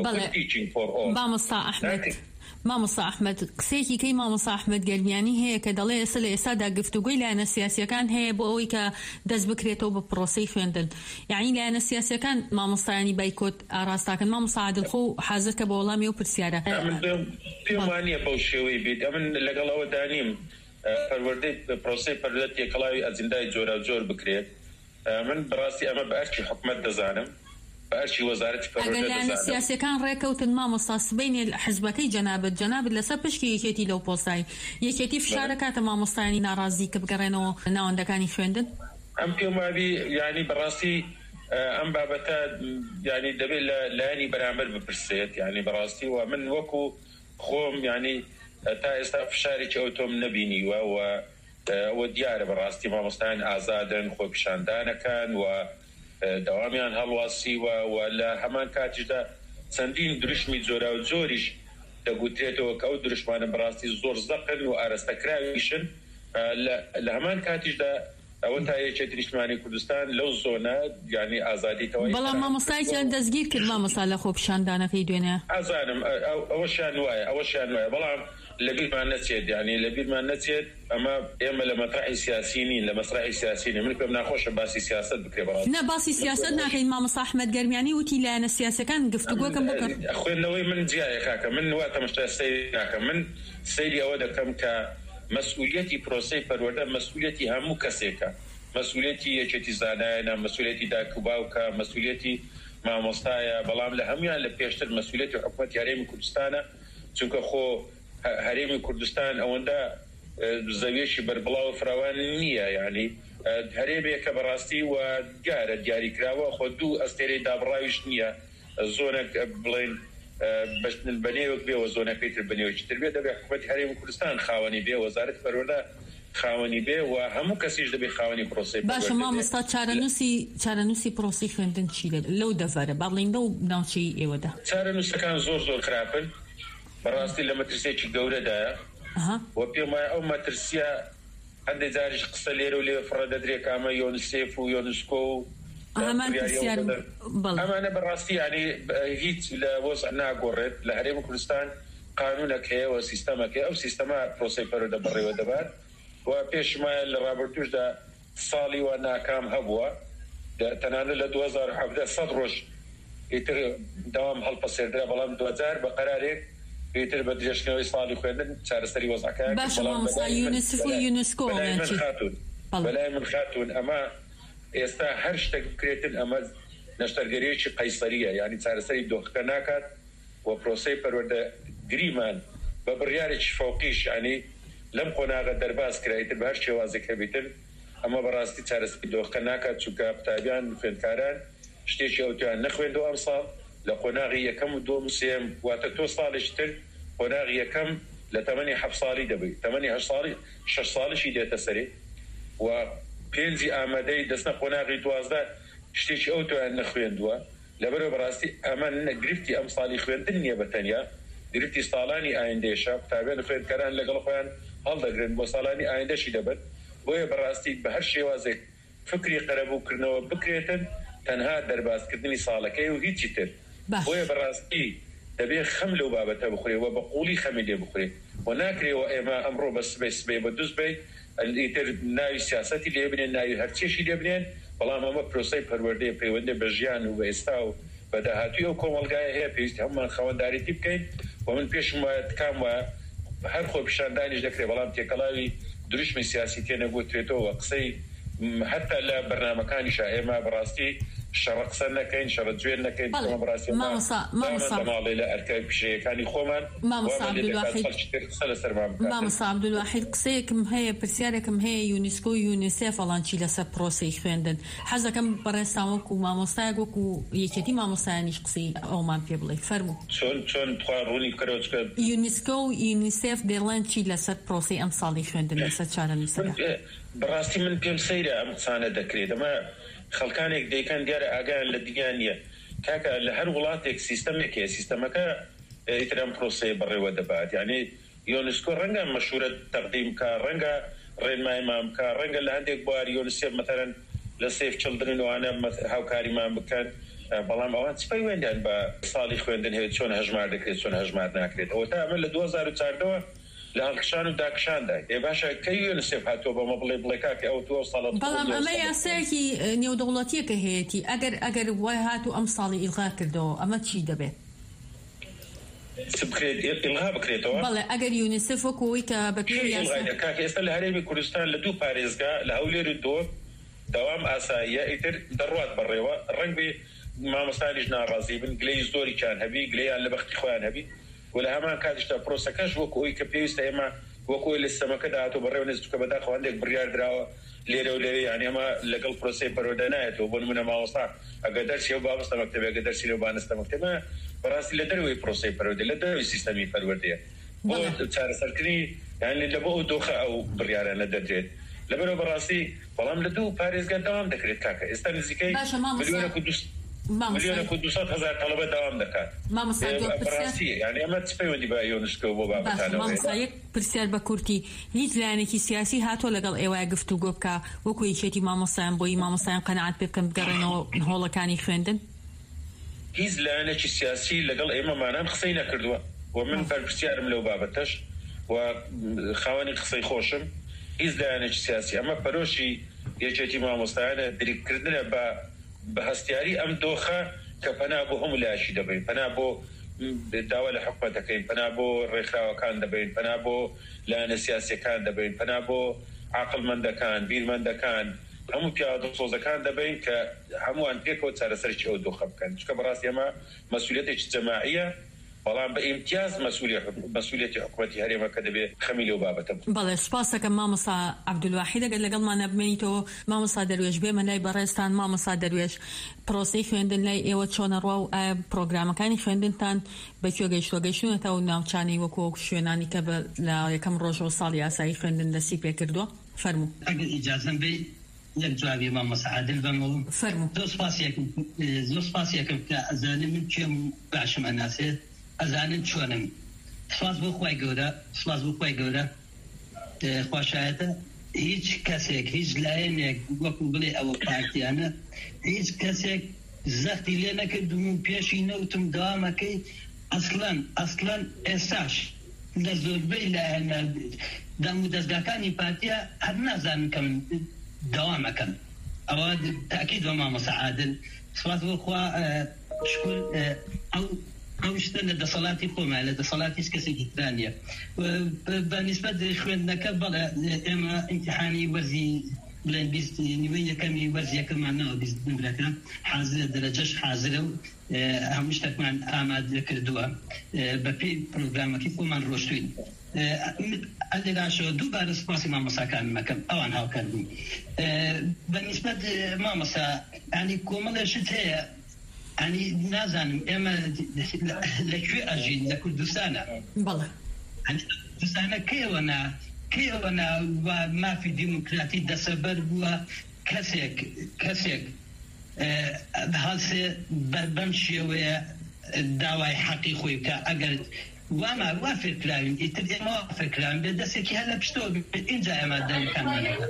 مامۆستا ئەحمەد قسەیەکی کەی مامۆستا ئەحمەد گەرمیانی هەیە کە دەڵێ ئێستا لە ئێستادا گفتوگۆی لایەنە سیاسیەکان هەیە بۆ ئەوەی کە دەست بکرێتەوە بە پرۆسەی خوێندن، یعنی لایەنە سیاسیەکان مامۆستایانی بایکۆت ئاراستاکەن. مامۆستا عادڵخۆ حاضر کە بە وەڵامی ئەو پرسیارە پێم وانییە بەو شێوەی بێت. ئەمن لەگەڵ ئەوە دانیم پەروەردەی پرۆسەی پەروەردە تێکەڵاوی ئەجندای جۆرا جۆر بکرێت. من بەڕاستی ئەمە بە ئەرکی حکومەت دەزانم، بەئەرکی وەزارەتی پەروەردە دەزانم. سیاسیەکان ڕێکەوتن مامۆستا سبەینێ حزبەکەی جەنابەت لەسەر پشکی یەکێتی لەو پۆستای یەکێتی فشارە کاتە مامۆستایانی ناڕازی کە بگەڕێنەوە ناوەندەکانی خوێندن. ئەم پێم وابی یعنی بەڕاستی ئەم بابەتە یعنی دەبێت لە لایەنی بەرامبەر بپرسێت. یعنی بەڕاستی و من وەکو خۆم یعنی تا ئێستا فشارێکی ئەو تۆم نەبینیوە و ئەوە دیارە بەڕاستی مامۆستایان ئازادن، خۆپیشاندانەکان و دەوامیان هەڵواسیوە و لە هەمان کاتیشدا چەندین دروشمی جۆرا و جۆریش دەگوترێتەوە کە ئەو دروشمانە بەڕاستی زۆر زەقن و ئاراستەکراویشن. لە هەمان کاتیشدا ئەوە تا یەکێتی نیشتیمانی کوردستان لەو زۆنە یعنی ئازادیتەوە. بەڵام مامۆستایان دەستگیر کرد مامۆستا لە خۆپیشاندانەکەی دوێنێ. ئازانم ئەوەشیان وایە، بەڵام لەبیرمان نەچێت، یعنی لەبیرمان نەچێت ئەمە ئێمە لە مەطرحی سیاسی نین، لە مەسرحی سیاسی نین. من پێم ناخۆشە باسی سیاست بکرێ. بەڵام نە باسی سیاست ناکەین. مامۆستا ئەحمەد گەرمیانی وتی لایەنە سیاسەکان گفتوگۆکەم بکەن. خوێندنەوەی من جیایە کاکە، من وا تەماشای سەیر ناکەم. من سەیری ئەوە دەکەم کە مەسئولیەتی پرۆسەی پەروەردە مەسئولیەتی هەموو کەسێکە، مەسئولیەتی یەکێتی زانایانە، مەسئولیەتی دایک و باوکە، مەسئولیەتی مامۆستایە، بەڵام لە هەمویان لە پێشتر مەسئولیەتی حکومەتی هەرێمی کوردستانە. چونکە خۆ هەرێمی کوردستان ئەوەندە زەویێکی بەربڵاو فراوان نییە، یعنی هەرێمێکە بەڕاستی و دیارە دیاریکراوە، خۆ دوو ئەستێرەی دابڕاویش نییە. زۆنێک بڵێن بەنێوەک بێەوە زۆنەکەی تر بنێوەکی تر بێ، دەبێت حکومەتی هەرێمی کوردستان خاوەنی بێ، وەزارەتی پەروەردە خاوەنی بێ و هەموو کەسیش دەبێت خاوەنی پرۆسەی. باشە مامۆستا چارەنووسی پرۆسەی خوێندن چی لەو دەڤەرە باڵێنە و ناوچەی ئێوەدا؟ چارەنووسەکان زۆر خراپن بەڕاستی لە مەترسێکی گەورەدایە و پێم وایە ئەو مەترسیە هەندێک جاریش قسە لێرە و لێ فڕە دەدرێت ئەمە یۆنسێف و یۆنسکۆ و ئەمانە بەڕاستی یعنی هیچ لە وەزع ناگۆڕێت. لە هەرێمی کوردستان قانونێک هەیە و سیستەمێک هەیە، ئەو سیستەمە پرۆسەی پەروەردە بەڕێوە دەبات و پێشمایە لە ڕابردووشدا ساڵی وا ناکام هەبووە. تەنانەت لە 2017 100 ڕۆژ ئیتر داوام هەڵپەسێردرا، بەڵام 2000 بە قەرارێک ئیتر بە درێژکردنەوەی ساڵی خوێندن چارەسەری وەزعەکان. باشە مامۆستا یونسف و یونسکۆ بەلای من خاتون ئەمە ئێستا هەر شتێک بکرێتن ئەمە نەشتەرگەریەکی قەیسەریە، یعنی چارەسەری دۆخەکە ناکات و پرۆسەی پەروەردە گریمان بە بڕیارێکی فەوقیش یعنی لەم قۆناغە دەرباز کرایتر بە هەر شێوازێک هەبێتن ئەمە بەڕاستی چارەسەری دۆخەکە ناکات. چونکە قوتابیان خوێندکاران شتێکی ئەوتیان نەخوێندەوە ئەم ساڵ لە قۆناغی یەکەم و دووەم و سێم واتە تۆ ساڵێکی تر قۆناغی یەکەم لە تەمەنی 7 ساڵی دەبێت، تەمەنی 6 ساڵیشی دێتە سەرێ و پێنجی ئامادەی دەستنە قۆناغی 12 شتێکی ئەو تۆیان نەخوێندووە لەبەرەوە بەڕاستی ئەمە گرفتی ئەم ساڵی خوێندن نییە بەتەنیا گرفتی ساڵانی ئایندێشە قوتابیان خوێندکاران لەگەڵ خۆیان هەڵدەگرن بۆ ساڵانی ئایندەشی دەبن بۆیە بەڕاستی بە هەر شێوازێک فکری قەرەبووکردنەوە بکرێتن تەنها دەربازکردنی ساڵەکەی و هیچی تر بۆیە بەڕاستی دەبێت خەم لەو بابەتە بخورێ و بە قوڵی خەمی لێ بخورێ و ناکرێەوە ئێمە ئەمڕۆ بە سبەی بە دووسبەی ئیتر ناوی سیاسەتی لێ بنێن ناوی هەرچێشی لێ بنێن بەڵام ئەمە پرۆسەی پەروەردەی پەیوەندی بە ژیان و بە ئێستا و بەداهاتوی ئەو کۆمەلگایە هەیە پێویستی هەمومان خەوەنداریتی بکەین و من پێشم وایە تکام وایە هەر خۆ پیشاندانیش دەکرێت بەڵام تێکەڵاوی دروشمی سیاسی تێنەگوترێتەوە قسەی حتا لە بەرنامەکانیشە ئێمە بەڕاستی شەڕە قسە نەکەین شەڕە جوێن نەکەین مامۆستا لە ئەرکای پیشەیەکانی خۆمان مامۆستا عەبدولواحید قسەیەکم هەیە پرسیارێکم هەیە یونسکۆ و یونیسێف ئەڵانچی لەسەر پرۆسەی خوێندن حەزەکەم بەڕێستان وەکو مامۆستایەک وەکو یەکێتی مامۆستایانیش قسەی ئەومان پێ بڵێ فەرموو چۆن ڕوونی بکەرەوە یونسکۆ و یونیسێف دەڵێن چی لەسەر پرۆسەی ئەم ساڵی خوێندن لەسەر چارەنووسەکە بەڕاستی من پێم سەیرە ئەم قسانە دەکرێت ئەمە خەڵکانێک دەیکەن دیارە ئاگایان لە دییان نییە کاکە لە هەر وڵاتێک سیستەمێکەیە سیستەمەکە ئیترام پرۆسەیە بەڕێوە دەبات یعنی یۆنسکۆ ڕەنگە مەشورە تەقدیم کە ڕەنگە ڕێنمایمان بکە ڕەنگە لە هەندێک بوار یۆنسێف مەتەرەن لە سێف چڵدرن وانە هاوکاریمان بکەن بەڵام ئەوان چ پەیوەندیان بە ساڵی خوێندن هەیە چۆن هەژمار دەکرێت چۆن هەژمار ناکرێت ئەوە تا ئەمە لە 2014ەوە لە هەڵکشان و داکشاندا باشە کەی یونسێف هاتووە بەمە بڵێ کاکە ئەو تۆ ساڵ بەڵام ئەمە یاسایەکی نێودەوڵەتیەکە هەیەی ئەگەر وای هاتوو ئەم ساڵی ئیلغا کردەوە ئەمە چی دەبێت ئیلغا بکرێتەوە بەڵێ ئەگەر یونسێف وەکوەوەی کە کاکە ئێستا لە هەرێمی کوردستان لە 2 پارێزگا لە هەولێر و دۆ دەوام ئاساییە ئیتر دەڕوات بەڕێوە ڕەنگ بێ مامۆستانیش ناڕازی بن گلەی زۆریان هەبی گلەیان لە بەختی خۆیان هەبی و لە هەمان کاتیشتا پرۆسەکەش وەکو ئەوی کە پێویستە ئێمە وەکوی لە سیستەمەکە داهاتوو بەڕێوە نزیکە بەداخەوەندێک بڕیار درراوە لێرە و لێرە یعنی ئەمە لەگەڵ پرۆسەی پەروەردە نایەتەوە بۆ نمونە مامۆستا ئەگەر دەرسی و بابستە مەکتەبە ئەگەر دەرسی لە بانستە مەکتەبە بەڕاستی لە دەروی پرۆسەی پەروەردە لە دەروی سیستەمی پەروەردەیە بۆ چارەسەرکردنی یعنی لە بۆ ئەو دۆخە ئەو بڕیارانە دەدرێت لەبەرەوە بەڕاستی بەڵام لە 2 پارێزگا دەوام دەکرێت کاکە ئێستا نزیکەی ملیۆنە و 200,000 تەڵەبە داوام دەکات یعنی ئەمە چ پەیوەندی بە یۆنسکۆ بۆ بابەتانەوە یەک پرسیار بە کورتی هیچ لایەنێکی سیاسی هاتۆ لەگەڵ ئێوە گفتوگۆ بکە وەکو یەکێتی مامۆستایان بۆی مامۆستایان قەنەعات پێ بکەن بگەڕێنەوە هۆڵەکانی خوێندن هیچ لایەنێکی سیاسی لەگەڵ ئێمەمانان قسەی نەکردووە و من بەرپرسیارم لەو بابەتەش و خاوەنی قسەی خۆشم هیچ لایەنێکی سیاسی ئەمە پەرۆشی یەکێتی مامۆستایانە دریکردنە بە هەستیاری ئەم دۆخە کە پەنا بۆ هەموو لایەشی دەبین پەنا بۆ داوا لە حکومەت دەکەین پەنا بۆ ڕێکخراوەکان دەبین پەنا بۆ لایەنە سیاسیەکان دەبین پەنا بۆ عاقڵمەندەکان بیرمەندەکان هەموو پیادە سۆزەکان دەبین کە هەمووان پێکەوە چارەسەرکی ئەو دۆخە بکەن چکە بەڕاستی ئەمە مەسئولیەتێکی جەماعیە بەڵام بە ئیمتیاز مەسئولیەتی حکومەتی هەرێمەکە دەبێت خەمی لەو بابەتە بەڵێ سپاسەکەم مامۆستا عەبدولواحید ئەگەر لەگەڵمانە بمێنیتەوە مامۆستا دەروێش بێمە لای بەڕێستان مامۆستا دەروێش پرۆسەی خوێندن لای ئێوە چۆنە ڕوا و ئایا پرۆگرامەکانی خوێندنتان بەکوێ گەیشتووە و ناوچانەی وەکو شوێنانی کە لە یەکەم ڕۆژەوە ساڵی یاسایی خوێندن دەستی پێ کردووە فەرموو ئەگەر ئیجازەم بێ یەک جوابی مامۆستا عادل بەمەوە فەرموو زۆر سپاسیەکەم کە ئەزانم من کوێم باشم ئەناسێت ئەزانن چۆنم سپاس بۆ خوای گەورە خۆشایەتە هیچ کەسێک هیچ لایەنێک وەکو بڵێ ئەوە پارتیانە هیچ کەسێک زەختی لێ نەکردم و پێشی نەوتم داوامەکەی ئەسڵەن ئێستاش لە زۆربەی لایەنە دەم و دەستگاکانی پارتیە هەر نازانن کە من داوامەکەم ئەوە تاکید بە مامۆستا عادل سپاس بۆ خوا شکر ئەو شتە لە دەسەڵاتی خۆمە لە دەسەڵاتی هیچ کەسێکی ترانیە بە نیسبەت خوێندنەکە بەڵێ ئێمە ئیمتیحانی وەرزی بڵێن نیوەی یەکەمی وەرزی یەکەمانەوە بیست نمرەکە حازرە دەرەجەش حازرە و هەموو شتێکمان ئامادە کردووە بە پێی پرۆگرامەکەی خۆمان ڕۆشتوین ئەلێراشەوە دووبارە سپاسی مامۆستاکان مەکەم ئەوان هاوکار بوون بە نیسبەت مامۆستا ینی کۆمەڵێشت هەیە ئەنی نازانم ئێمە لەکوێ ئەژین لە کوردستانە بەڵێ کوردستانە کەیەوەنا کێوەنا مافی دیموکراتی دەسەبەر بووە کەسێک هەڵسێ بەم شێوەیە داوای حەقی خۆی بکە ئەگەر وامە وا فێرکراوین ئیتر ئێمە فێرکراوین بێ دەستێکی هەر لە پشتەوە ئینجا ئێمە دەنگەکانمانەکە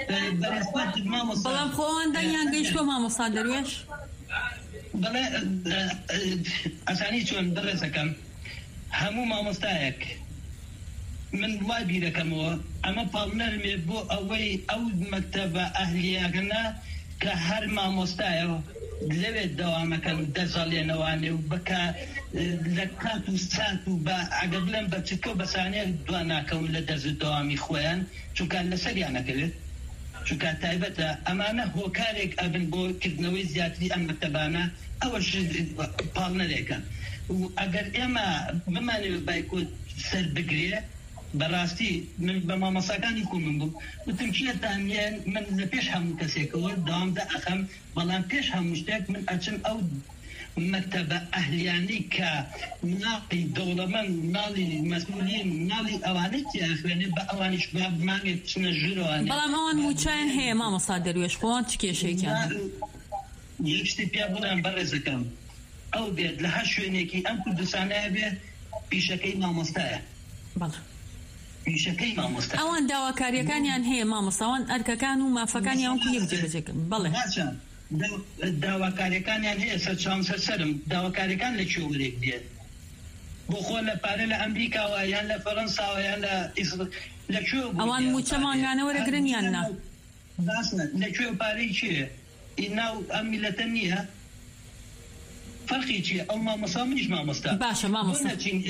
بەڵام خۆوان دەنگیان گەیشتووە مامۆستا دەروێش بەڵێ ئەسانی چۆن بەڕێزەکەم هەموو مامۆستایەک من وای بیرەکەمەوە ئەمە پاڵنەرمێ بۆ ئەوەی ئەو مەکتەبە ئەهلیەکەنە کە هەر مامۆستایە لەوێت دەوامەکەن دەزەڵێنەوانێ و بکە لە کات و سات و بە ئەگە بڵێن بە چکە و بەسانەیە دوا ناکەون لە دەرز دەوامی خۆیان چونکە لەسەریان نەکەوێت چونکە تایبەتە ئەمانە هۆکارێک ئەبن بۆ کردنەوەی زیاتری ئەم مەکتەبانە ئەوەش پاڵنەرێکە و ئەگەر ئێمە بمانەوێت بایکۆت سەر بگرێ بەڕاستی من بە مامۆساکانی خۆمم بوو وتم چێتانیان من لە پێش هەموو کەسێکەوە داوامدا ئەخەم بەڵام پێش هەموو شتێک من ئەچم ئەو مەکتەبە ئەهلیانی کە ناڵی دەوڵەمەند ناڵی مەسئولین ناڵی ئەوانەی تیاخوێنێ بە ئەوانیش مانگێت بچنە ژوورەوانێ بەڵام ئەوان موچیان هەیە مامۆستا دەروێش خۆوان چ کێشەیەکیان یەک شتی پیا بڵێم بەڕێزەکەم ئەو بێت لە هەر شوێنێکی ئەم کوردستانەیە بێت پیشەکەی مامۆستایە پیشەکەی مامۆستا ئەوان داواکاریەکانیان هەیە مامۆستاوان ئەرکەکان و مافەکانیان کو یەکجێبەجێکن بەڵێ داواکاریەکانیان هەیە سەرچاوم داواکاریەکان لە کوێوەرێک دێت بۆ خۆ لە پارە لە ئەمریکاوە یان لە فەڕەنساوە یان لە کوێ ئەوان موچە مانگانە وەرەگرن یان نا لە کوێ پارەی چیە ئیناو ئەم میلەتە نییە فەرقی چیە ئەو مامۆستا منیش مامۆستا باشە مامۆستا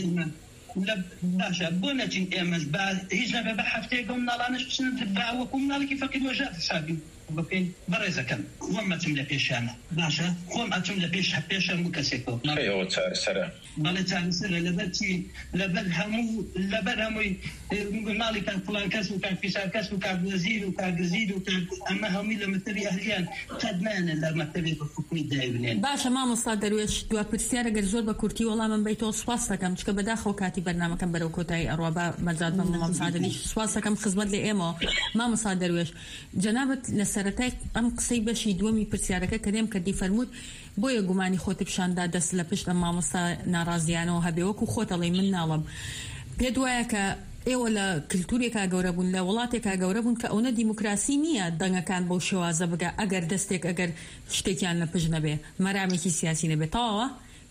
باشە بۆ نەچین ئێمەش هیچ نەبێ بە هەفتەیەک بەم ناڵانش بچن باوەکو مناڵێکی فەقیر وەژات حسابی بکەین بەڕێزەکەم خۆم ئەچم لە پێشانە باشە خۆم ئەچم لە پێش هەموو کەسێکەوە چارەسەرە بەڵێ چارەسەرە لەبەر چی لەبەر هەمووی مناڵی کار فڵان کەس و کار فیسار کەس و کار وەزیر و کارگزیر و ئەمە هەمووی لە مەکتەبی ئەهلیان قەت نایەنە لە مەکتەبێک حکومی دایبنێن باشە مامۆستا دەروێش دوا پرسیارە گەر زۆر بە کورتی وەڵامم بیتەوە سوپاس دەکەم چکە بەداخەوە کاتی بەرنامەکەم بەرەو کۆتایی ئەڕوا بە مەرجات بە مامۆستا دەروێش سوپاس دەکەم خزمەت لە ئێمەوە مامۆستا دەروێش جەنابەت لە سەرەتای ئەم قسەی بەشی دووەمی پرسیارەکە کە دێم کردی فەرمووت بۆیە گومانی خۆت پیشاندا دەست لە پشت ئەم مامۆستا ناڕازیانەوە هەبێ وەکو خۆتەڵێ من ناڵم پێت وایە کە ئێوە لە کللتورێکا گەورە بوون لە وڵاتێکا گەورە بوون کە ئەوە دیموکراسی نییە دەنگەکان بەو شێوازە بگە ئەگەر دەستێک ئەگەر شتێکیان لە پشت نەبێ مەرامێکی سیاسی نەبێت تەواوە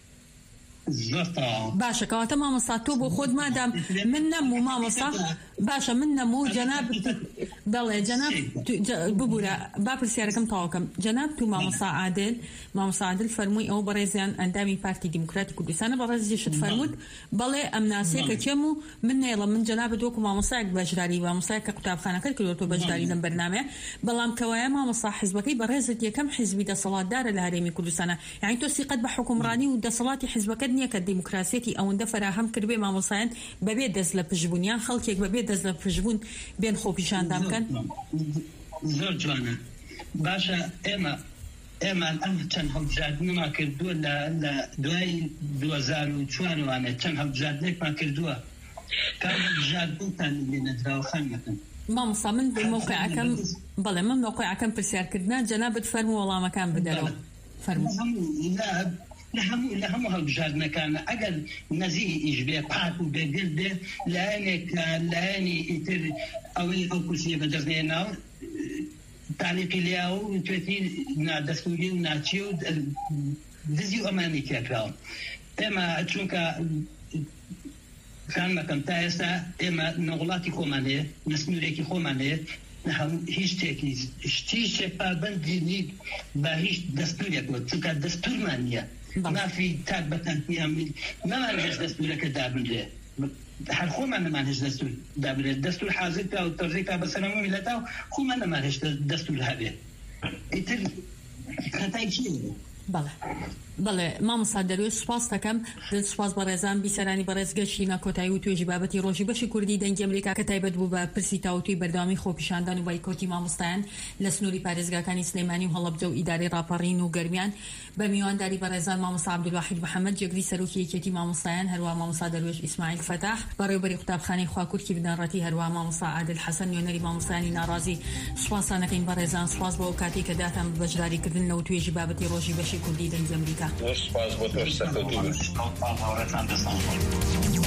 باشە کەواتە مامۆستا تۆ بۆ خۆت مادام من نەموو مامۆستا باشە من نەموو جەناب بەڵێ جەناب ببوورە با پرسیارەکەم تەواوکەم جەناب تو مامۆستا عادل فەرمووی ئەو بەڕێزیان ئەندامی پارتی دیموکراتی کوردستانە بەڕێزیشت فەرمووت بەڵێ ئەم ناسێکە کێم و من نێڵم من جەنابەت وەکو مامۆستایەک بەشداری مامۆستایەک کە قوتابخانەکەت کردووە بەشداری لەم بەرنامەیە بەڵام کەوایە مامۆستا حیزبەکەی بەڕێزت یەکەم حیزبی دەسەڵاتدارە لە هەرێمی کوردستانە یعنی تۆ سیقەت بە حکومڕانی و دەسەڵاتی حیزبەکەت نییە کە دیموکراسیەتی ئەوەندە فراهەم کردبێ مامۆسایان بەبێ دەست لە پشتبوونیان خەڵکێک بەبێ دەست لە پشتبوون بێن خۆ پیشاندام بکەن زۆر جوانە باشە ئێمە ئەم چەند هەڵبژاردنمان کردووە لە دوای 2004 چەند هەڵبژاردنێکمان کردووە کار هەڵبژاردنتان لێنەدراوە خەنەکەن مامۆستا من موقعەکەم بەڵێ من موقعەکەم پرسیارکردنا جەنابەت فەرموو وەڵامەکان بدەرەوە فەرموو لە هەموو هەڵبژاردنەکانە ئەگەر نەزی ئیش بێ پاک و بێگرد بێ لایەنێک لایەنی ئیتر ئەوەی ئەو کورسیە بەدەستنێناوە تالیقی لیاوە و توێتی نادەستوری و ناچی و دزی و ئەمانی تێکراوە ئێمە چونکە خانمەکەم تا ئێستا ئێمە نەوڵاتی خۆمان هەیە نسنورێکی خۆمان هەیە هیچ شتێک پابەندی نیت بە هیچ دەستورێک وە چونکە دەستورمان نییە مافی تاک بەتەنیان نەمان هێش دەستورەکە دابنرێ هەر خۆمان نەمان هێش دەستور دابنرێت دەستور حازرکا و تەرزێکا بەسەرەمە میلەتا و خۆمان نەمان هێش دەستور هەبێت ئیتر خەتای چیە بەڵێ مامۆستا دەروێت سوپاس دەکەم سوپاس بە ڕێزان بیسەرانی بەڕێزگەشتینە کۆتایی و توێژی بابەتی ڕۆژی بەشی کوردی دەنگی ئەمریکا کە تایبەت بوو بە پرسی تاوتوی بەردەوامی خۆپیشاندان و بایکۆتی مامۆستایان لە سنووری پارێزگاکانی سلێمانی و هەڵەبجە و ئیدارەی ڕاپەڕین و گەرمیان بە میوانداری بەڕێزان مامۆستا عەبدولواحید محەممەد جێگری سەرۆکی یەکێتی مامۆستایان هەروە مامۆستا دەروێش ئیسماعیل فەتاح بەڕێوەبەری قوتابخانەی خواکوورکی بنەڕەتی هەروە مامۆستا عادل حەسەن نوێنەری مامۆستایانی ناڕازی سوپاسانەکەین بەڕێزان سوپاس بۆ کاتی کە داتان بەشداریکردن لەو توێژی بابەتی ڕۆژی بەشی کوردی دەنگی ئەمریکا. سپاس بۆ تۆش سەرکەوتوو.